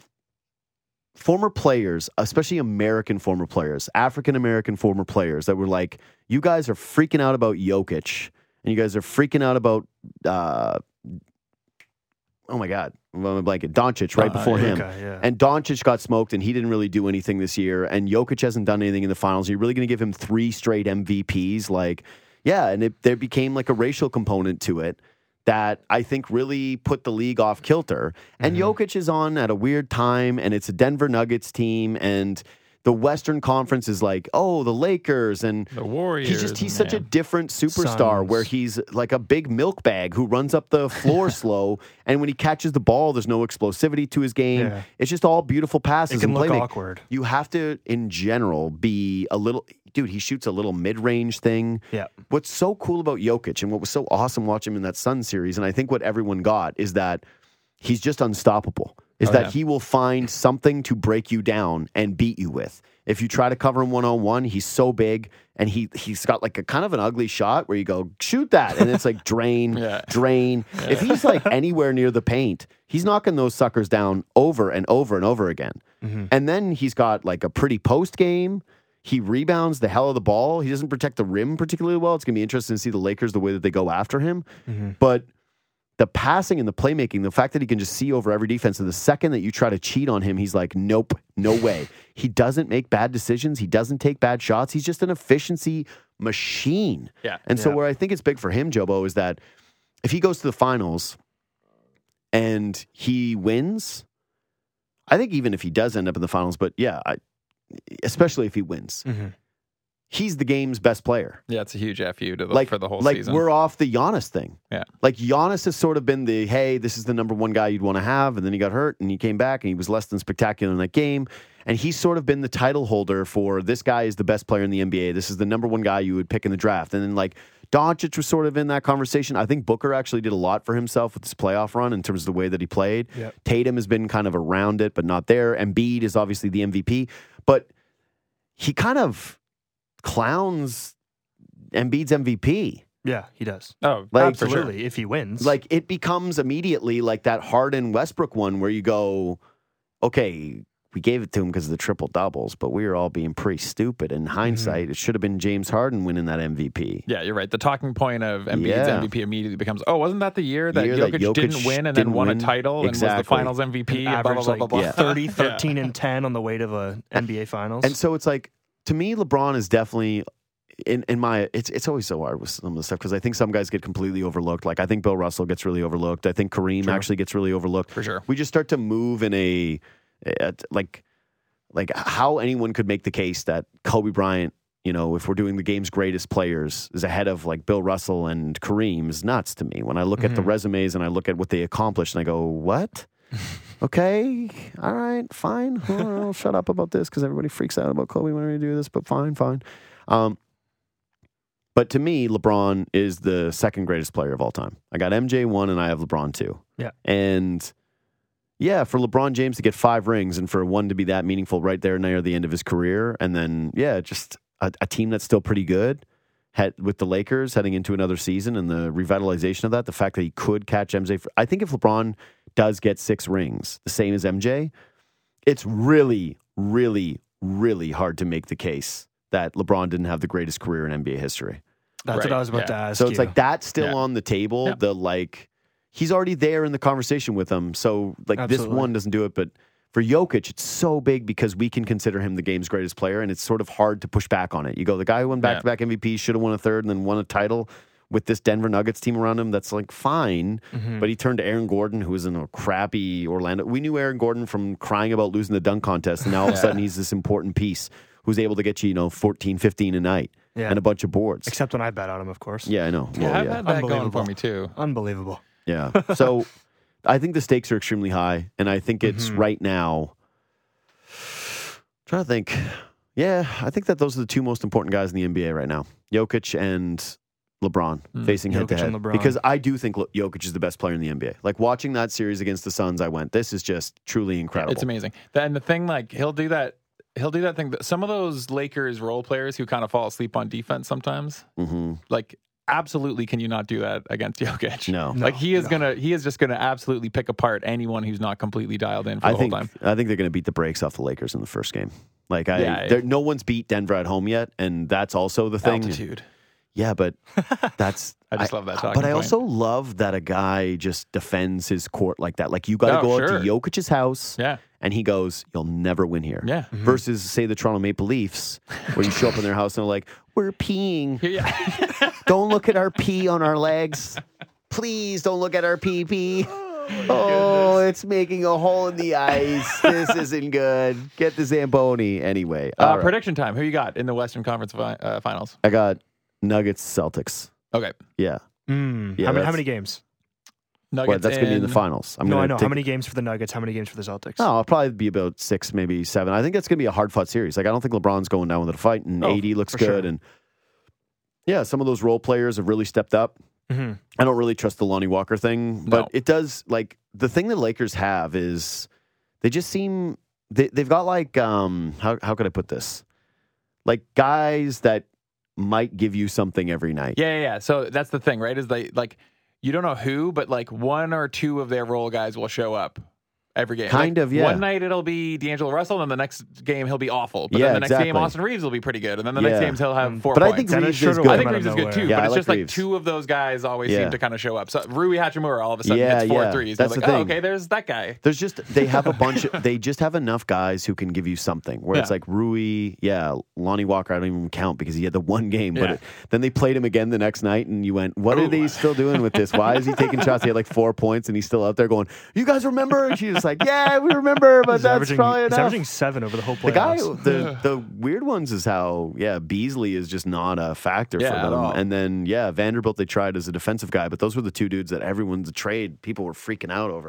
A: former players, especially American former players, African American former players that were like, "You guys are freaking out about Jokic, and you guys are freaking out about uh, oh my god, I'm on my blanket, Doncic right
C: Uh,
A: before him."
C: okay, yeah.
A: And Doncic got smoked, and he didn't really do anything this year. And Jokic hasn't done anything in the finals. You're really going to give him three straight M V Ps? Like, yeah, and it, there became like a racial component to it that I think really put the league off kilter. And
C: Mhm.
A: Jokic is on at a weird time, and it's a Denver Nuggets team, and the Western Conference is like, oh, the Lakers, and
B: The Warriors.
A: he's just he's such a
B: man.
A: different superstar
C: Suns.
A: where he's like a big milk bag who runs up the floor slow, and when he catches the ball, there's no explosivity to his game.
C: Yeah.
A: It's just all beautiful passes
C: It can
A: and
C: look
A: playmaking.
C: awkward.
A: You have to, in general, be a little. Dude, he shoots a little mid-range thing.
C: Yeah.
A: What's so cool about Jokic and what was so awesome watching him in that Sun series, and I think what everyone got is that he's just unstoppable. Is
B: Oh,
A: that
B: yeah.
A: he will find something to break you down and beat you with. If you try to cover him one on one, he's so big and he he's got like a kind of an ugly shot where you go shoot that and it's like drain,
B: Yeah.
A: drain. If he's like anywhere near the paint, he's knocking those suckers down over and over and over again.
C: Mhm.
A: And then he's got like a pretty post game. He rebounds the hell of the ball. He doesn't protect the rim particularly well. It's going to be interesting to see the Lakers, the way that they go after him.
C: Mhm.
A: But the passing and the playmaking, the fact that he can just see over every defense, and the second that you try to cheat on him, he's like, nope, no way. He doesn't make bad decisions. He doesn't take bad shots. He's just an efficiency machine.
B: Yeah.
A: And so
C: Yeah.
A: where I think it's big for him, Jobo, is that if he goes to the finals and he wins, I think even if he does end up in the finals, but yeah, I, especially if he wins,
C: Mhm.
A: he's the game's best player.
B: Yeah, it's a huge F U to the,
A: Like
B: for the whole
A: like
B: season.
A: we're off the Giannis thing.
B: Yeah.
A: Like Giannis has sort of been the, hey, this is the number one guy you'd want to have, and then he got hurt and he came back and he was less than spectacular in that game. And he's sort of been the title holder for this guy is the best player in the N B A. This is the number one guy you would pick in the draft. And then like Doncic was sort of in that conversation. I think Booker actually did a lot for himself with his playoff run in terms of the way that he played.
C: Yep.
A: Tatum has been kind of around it, but not there. Embiid is obviously the M V P, but he kind of clowns Embiid's M V P.
C: Yeah, he does.
B: Oh,
A: Like,
B: for sure.
C: Absolutely, if he wins.
A: Like it becomes immediately like that Harden Westbrook one where you go, okay, we gave it to him because of the triple doubles, but we were all being pretty stupid. In hindsight, it should have been James Harden winning that M V P.
B: Yeah, you're right. The talking point of Embiid's
A: Yeah.
B: M V P immediately becomes, oh, wasn't that the year that,
A: Year
B: Jokic,
A: that Jokic
B: didn't win and
A: didn't
B: then won
A: win?
B: a title and was the
A: Exactly.
B: finals M V P? And blah,
C: average
B: blah, blah, blah,
C: like
B: blah.
A: Yeah.
C: thirty, thirteen, and ten on the way to a N B A Finals.
A: And so it's like, to me, LeBron is definitely in in my. It's it's always so hard with some of the stuff because I think some guys get completely overlooked. Like I think Bill Russell gets really overlooked. I think Kareem
B: True.
A: actually gets really overlooked.
B: For sure.
A: We just start to move in a, at, like, like how anyone could make the case that Kobe Bryant, you know, if we're doing the game's greatest players, is ahead of like Bill Russell and Kareem is nuts to me. When I look
B: Mm-hmm.
A: at the resumes and I look at what they accomplished, and I go, what? Okay, all right, fine. Well, I'll shut up about this because everybody freaks out about Kobe whenever you do this, but fine, fine. Um, but to me, LeBron is the second greatest player of all time. I got M J one and I have LeBron two.
C: Yeah.
A: And yeah, for LeBron James to get five rings and for one to be that meaningful right there near the end of his career, and then, yeah, just a, a team that's still pretty good had, with the Lakers heading into another season and the revitalization of that, the fact that he could catch M J. For, I think if LeBron does get six rings, the same as M J, it's really, really, really hard to make the case that LeBron didn't have the greatest career in N B A history.
C: That's
B: Right,
C: what I was about
B: yeah.
C: to ask
A: So it's
C: you.
A: like that's still
B: Yeah.
A: on the table.
B: Yeah.
A: The like, he's already there in the conversation with them. So like
C: Absolutely.
A: this one doesn't do it, but for Jokic, it's so big because we can consider him the game's greatest player, and it's sort of hard to push back on it. You go, the guy who won back-to-back M V P should have won a third and then won a title with this Denver Nuggets team around him. That's like fine,
C: Mm-hmm.
A: but he turned to Aaron Gordon, who was in a crappy Orlando. We knew Aaron Gordon from crying about losing the dunk contest, and now all of a
B: Yeah.
A: sudden he's this important piece who's able to get you, you know, fourteen, fifteen a night
C: Yeah.
A: and a bunch of boards.
C: Except when I bet on him, of course.
A: Yeah, I know.
B: Yeah,
A: Well,
B: I've
A: yeah.
B: had that going
C: Unbelievable.
B: for me too.
C: Unbelievable.
A: Yeah. So I think the stakes are extremely high. And I think it's
C: Mhm.
A: right now. Trying to think. Yeah, I think that those are the two most important guys in the N B A right now. Jokic and LeBron
B: Mm,
A: facing head to
C: Jokic
A: head.
C: and LeBron.
A: Because I do think Lo- Jokic is the best player in the N B A. Like watching that series against the Suns, I went, this is just truly incredible.
B: It's amazing. And the thing, like, he'll do that. He'll do that thing. That some of those Lakers role players who kind of fall asleep on defense sometimes,
A: hmm
B: like, absolutely, can you not do that against Jokic?
A: No.
B: Like he is
C: no.
B: gonna, he is just gonna absolutely pick apart anyone who's not completely dialed in for
A: I
B: the
A: think
B: whole time.
A: I think they're going to beat the brakes off the Lakers in the first game. Like I,
B: Yeah,
A: there- no one's beat Denver at home yet, and that's also the thing.
B: Altitude.
A: Yeah, but that's
B: I just love that talking
A: But I
B: point.
A: also love that a guy just defends his court like that. Like you got to
B: Oh,
A: go
B: sure.
A: out to Jokic's house,
B: Yeah.
A: and he goes, "You'll never win here."
B: Yeah.
A: Versus say the Toronto Maple Leafs, where you show up in their house and they're like, "We're peeing.
B: Yeah.
A: Don't look at our pee on our legs. Please don't look at our pee pee." Oh, it's making a hole in the ice. This isn't good. Get the Zamboni. Anyway,
B: Uh,
A: all right.
B: Prediction time. Who you got in the Western Conference fi- uh, Finals?
A: I got Nuggets Celtics.
B: Okay.
A: Yeah.
C: Mm.
A: Yeah,
C: how, many, how
A: that's-
C: many games?
B: Nuggets.
A: Well, that's going to be in the
B: in-
A: finals. I'm
C: no,
A: gonna
C: I know.
A: take-
C: How many games for the Nuggets? How many games for the Celtics?
A: Oh, I'll probably be about six, maybe seven. I think that's going to be a hard fought series. Like, I don't think LeBron's going down with a fight, and
C: Oh,
A: A D looks
C: for
A: good.
C: sure.
A: And yeah, some of those role players have really stepped up.
C: Mm-hmm.
A: I don't really trust the Lonnie Walker thing, but
B: No.
A: it does. Like, the thing that Lakers have is they just seem they, they've got like um how how could I put this? Like guys that might give you something every night.
B: Yeah, yeah, yeah. So that's the thing, right? Is they like you don't know who, but like one or two of their role guys will show up every game.
A: Kind
B: Like,
A: of, yeah.
B: One night it'll be D'Angelo Russell, and then the next game he'll be awful. But
A: Yeah,
B: then the next game
A: exactly.
B: Austin Reeves will be pretty good, and then the next
A: Yeah.
B: games he'll have four
A: But I
B: points.
A: think
C: Dennis
A: Reeves
C: Schroeder
A: is
C: will
A: good.
B: I
C: come
B: think
C: out
B: Reeves
C: of
B: is good
C: nowhere.
B: too,
A: Yeah,
B: but
A: I
B: it's
A: like
B: just like
A: Reeves.
B: two of those guys always
A: Yeah.
B: seem to kind of show up. So Rui Hachimura all of a sudden
A: Yeah,
B: gets four
A: yeah.
B: threes.
A: That's
B: You're
A: the
B: like, oh,
A: thing.
B: okay, there's that guy.
A: There's just they have a bunch of they just have enough guys who can give you something where it's
B: Yeah.
A: like Rui, yeah, Lonnie Walker, I don't even count because he had the one game, but
B: Yeah.
A: it, then they played him again the next night and you went, what are
B: Ooh.
A: they still doing with this? Why is he taking shots? He had like four points and he's still out there going, you guys remember? And she's just like, yeah, we remember, but
C: He's
A: that's
C: averaging,
A: probably
C: he's
A: enough.
C: averaging seven over the whole
A: The guy,
C: playoffs.
A: the the weird ones is how, yeah, Beasley is just not a factor
B: Yeah,
A: for
B: at
A: them.
B: all.
A: And then, yeah, Vanderbilt they tried as a defensive guy, but those were the two dudes that everyone's trade people were freaking out over.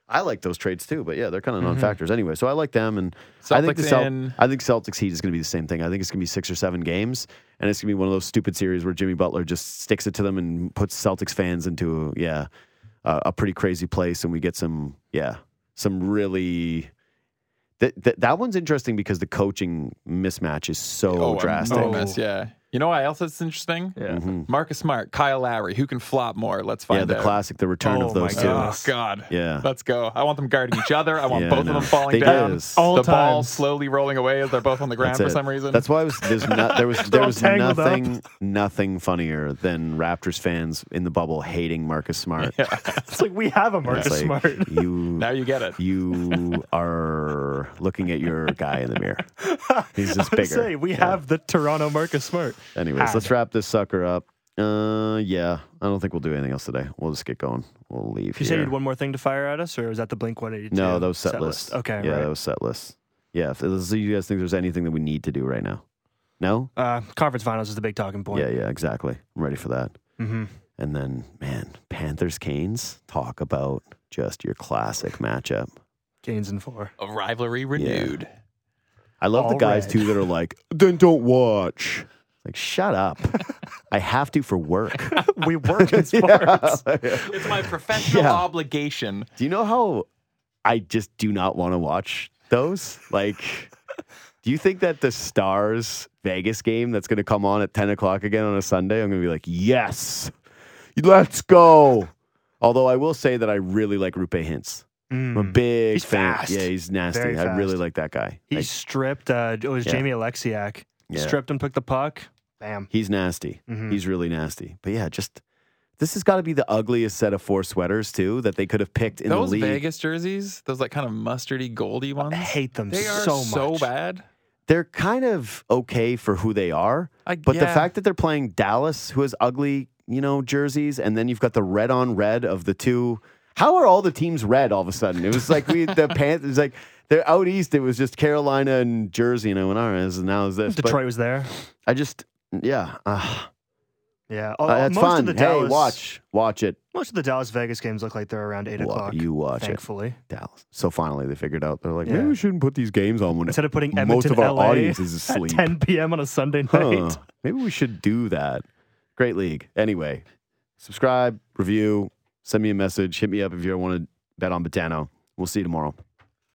A: I like those trades too, but yeah, they're kind of
C: Mm-hmm.
A: non-factors anyway. So I like them, and
B: Celtics
A: I think the Cel-
B: in.
A: I think Celtics Heat is going to be the same thing. I think it's going to be six or seven games, and it's going to be one of those stupid series where Jimmy Butler just sticks it to them and puts Celtics fans into yeah uh, a pretty crazy place, and we get some yeah some really. That, that that one's interesting because the coaching mismatch is so
B: Oh,
A: drastic.
B: enormous, yeah. You know why else that's interesting?
C: Yeah.
A: Mhm.
B: Marcus Smart, Kyle Lowry. Who can flop more? Let's find
A: Yeah, the
B: out.
A: classic, the return
C: Oh
A: of those
C: my
A: two.
C: God.
B: Oh, God.
A: Yeah.
B: Let's go. I want them guarding each other. I want
A: Yeah,
B: both
A: I
B: of them
A: know.
B: falling
A: They
B: down.
A: is.
C: All
B: the ball
C: times.
B: slowly rolling away as they're both on the ground
A: That's
B: for
A: it.
B: some reason.
A: That's why I was there's not there was there
C: all
A: was
C: tangled up.
A: nothing nothing funnier than Raptors fans in the bubble hating Marcus Smart.
C: It's like we have a Marcus
A: It's like,
C: Smart.
A: You
B: now you get it.
A: you are looking at your guy in the mirror. He's just
C: I would
A: bigger.
C: say we
A: Yeah.
C: have the Toronto Marcus Smart.
A: Anyways,
C: Had.
A: let's wrap this sucker up. Uh, yeah, I don't think we'll do anything else today. We'll just get going. We'll leave.
C: You say you
A: here.
C: had one more thing to fire at us, or was that the Blink one eighty-two?
A: No, that was set, list.
C: Okay,
A: yeah,
C: right.
A: that was set list. Yeah, if, so you guys think there's anything that we need to do right now? No.
C: Uh, conference finals is the big talking point.
A: Yeah, yeah, exactly. I'm ready for that.
C: Mm-hmm.
A: And then, man, Panthers Canes. Talk about just your classic matchup.
C: Canes and four.
B: A rivalry renewed.
A: I love
C: All
A: the guys
C: red.
A: too that are like, then don't watch. Like, shut up. I have to for work.
C: We work in sports.
B: It's my professional
A: Yeah.
B: obligation.
A: Do you know how I just do not want to watch those? Like, do you think that the Stars Vegas game that's going to come on at ten o'clock again on a Sunday, I'm going to be like, yes, let's go. Although I will say that I really like Rupe Hintz. I'm a
C: Mm.
A: big
C: He's
A: fan.
C: fast.
A: Yeah, he's nasty.
C: Very
A: I really
C: fast.
A: like that guy.
C: He
A: Like,
C: stripped. Uh, it was
A: Yeah.
C: Jamie Alexiak. He
A: Yeah.
C: stripped and took the puck. Bam.
A: he's nasty.
C: Mhm.
A: He's really nasty. But yeah, just this has got to be the ugliest set of four sweaters too that they could have picked in
B: Those
A: the league.
B: Vegas jerseys, those like kind of mustardy, goldy ones.
C: I hate them
B: They are
C: so
B: so,
C: much.
B: bad.
A: They're kind of okay for who they are.
B: I,
A: But the
B: yeah.
A: fact that they're playing Dallas, who has ugly, you know, jerseys, and then you've got the red on red of the two. How are all the teams red all of a sudden? It was like we the Panthers, like they're out east. It was just Carolina and Jersey, and I went, all right, this is- now is this. But
C: Detroit was there.
A: I just, yeah, uh,
C: Yeah.
A: uh, that's
C: most
A: fun.
C: Of the
A: Hey,
C: Dallas,
A: watch, watch it.
C: Most of the Dallas Vegas games look like they're around eight
A: Wa-
C: o'clock.
A: You watch
C: thankfully.
A: it, Dallas. So finally, they figured out. They're like, maybe
C: Yeah.
A: we shouldn't put these games on when
C: Instead of putting
A: most
C: Edmonton,
A: of our
C: L A
A: audience is
C: at
A: asleep.
C: ten p.m. on a Sunday
A: Huh.
C: night.
A: Maybe we should do that. Great league. Anyway, subscribe, review, send me a message, hit me up if you want to bet on Betano. We'll see you tomorrow.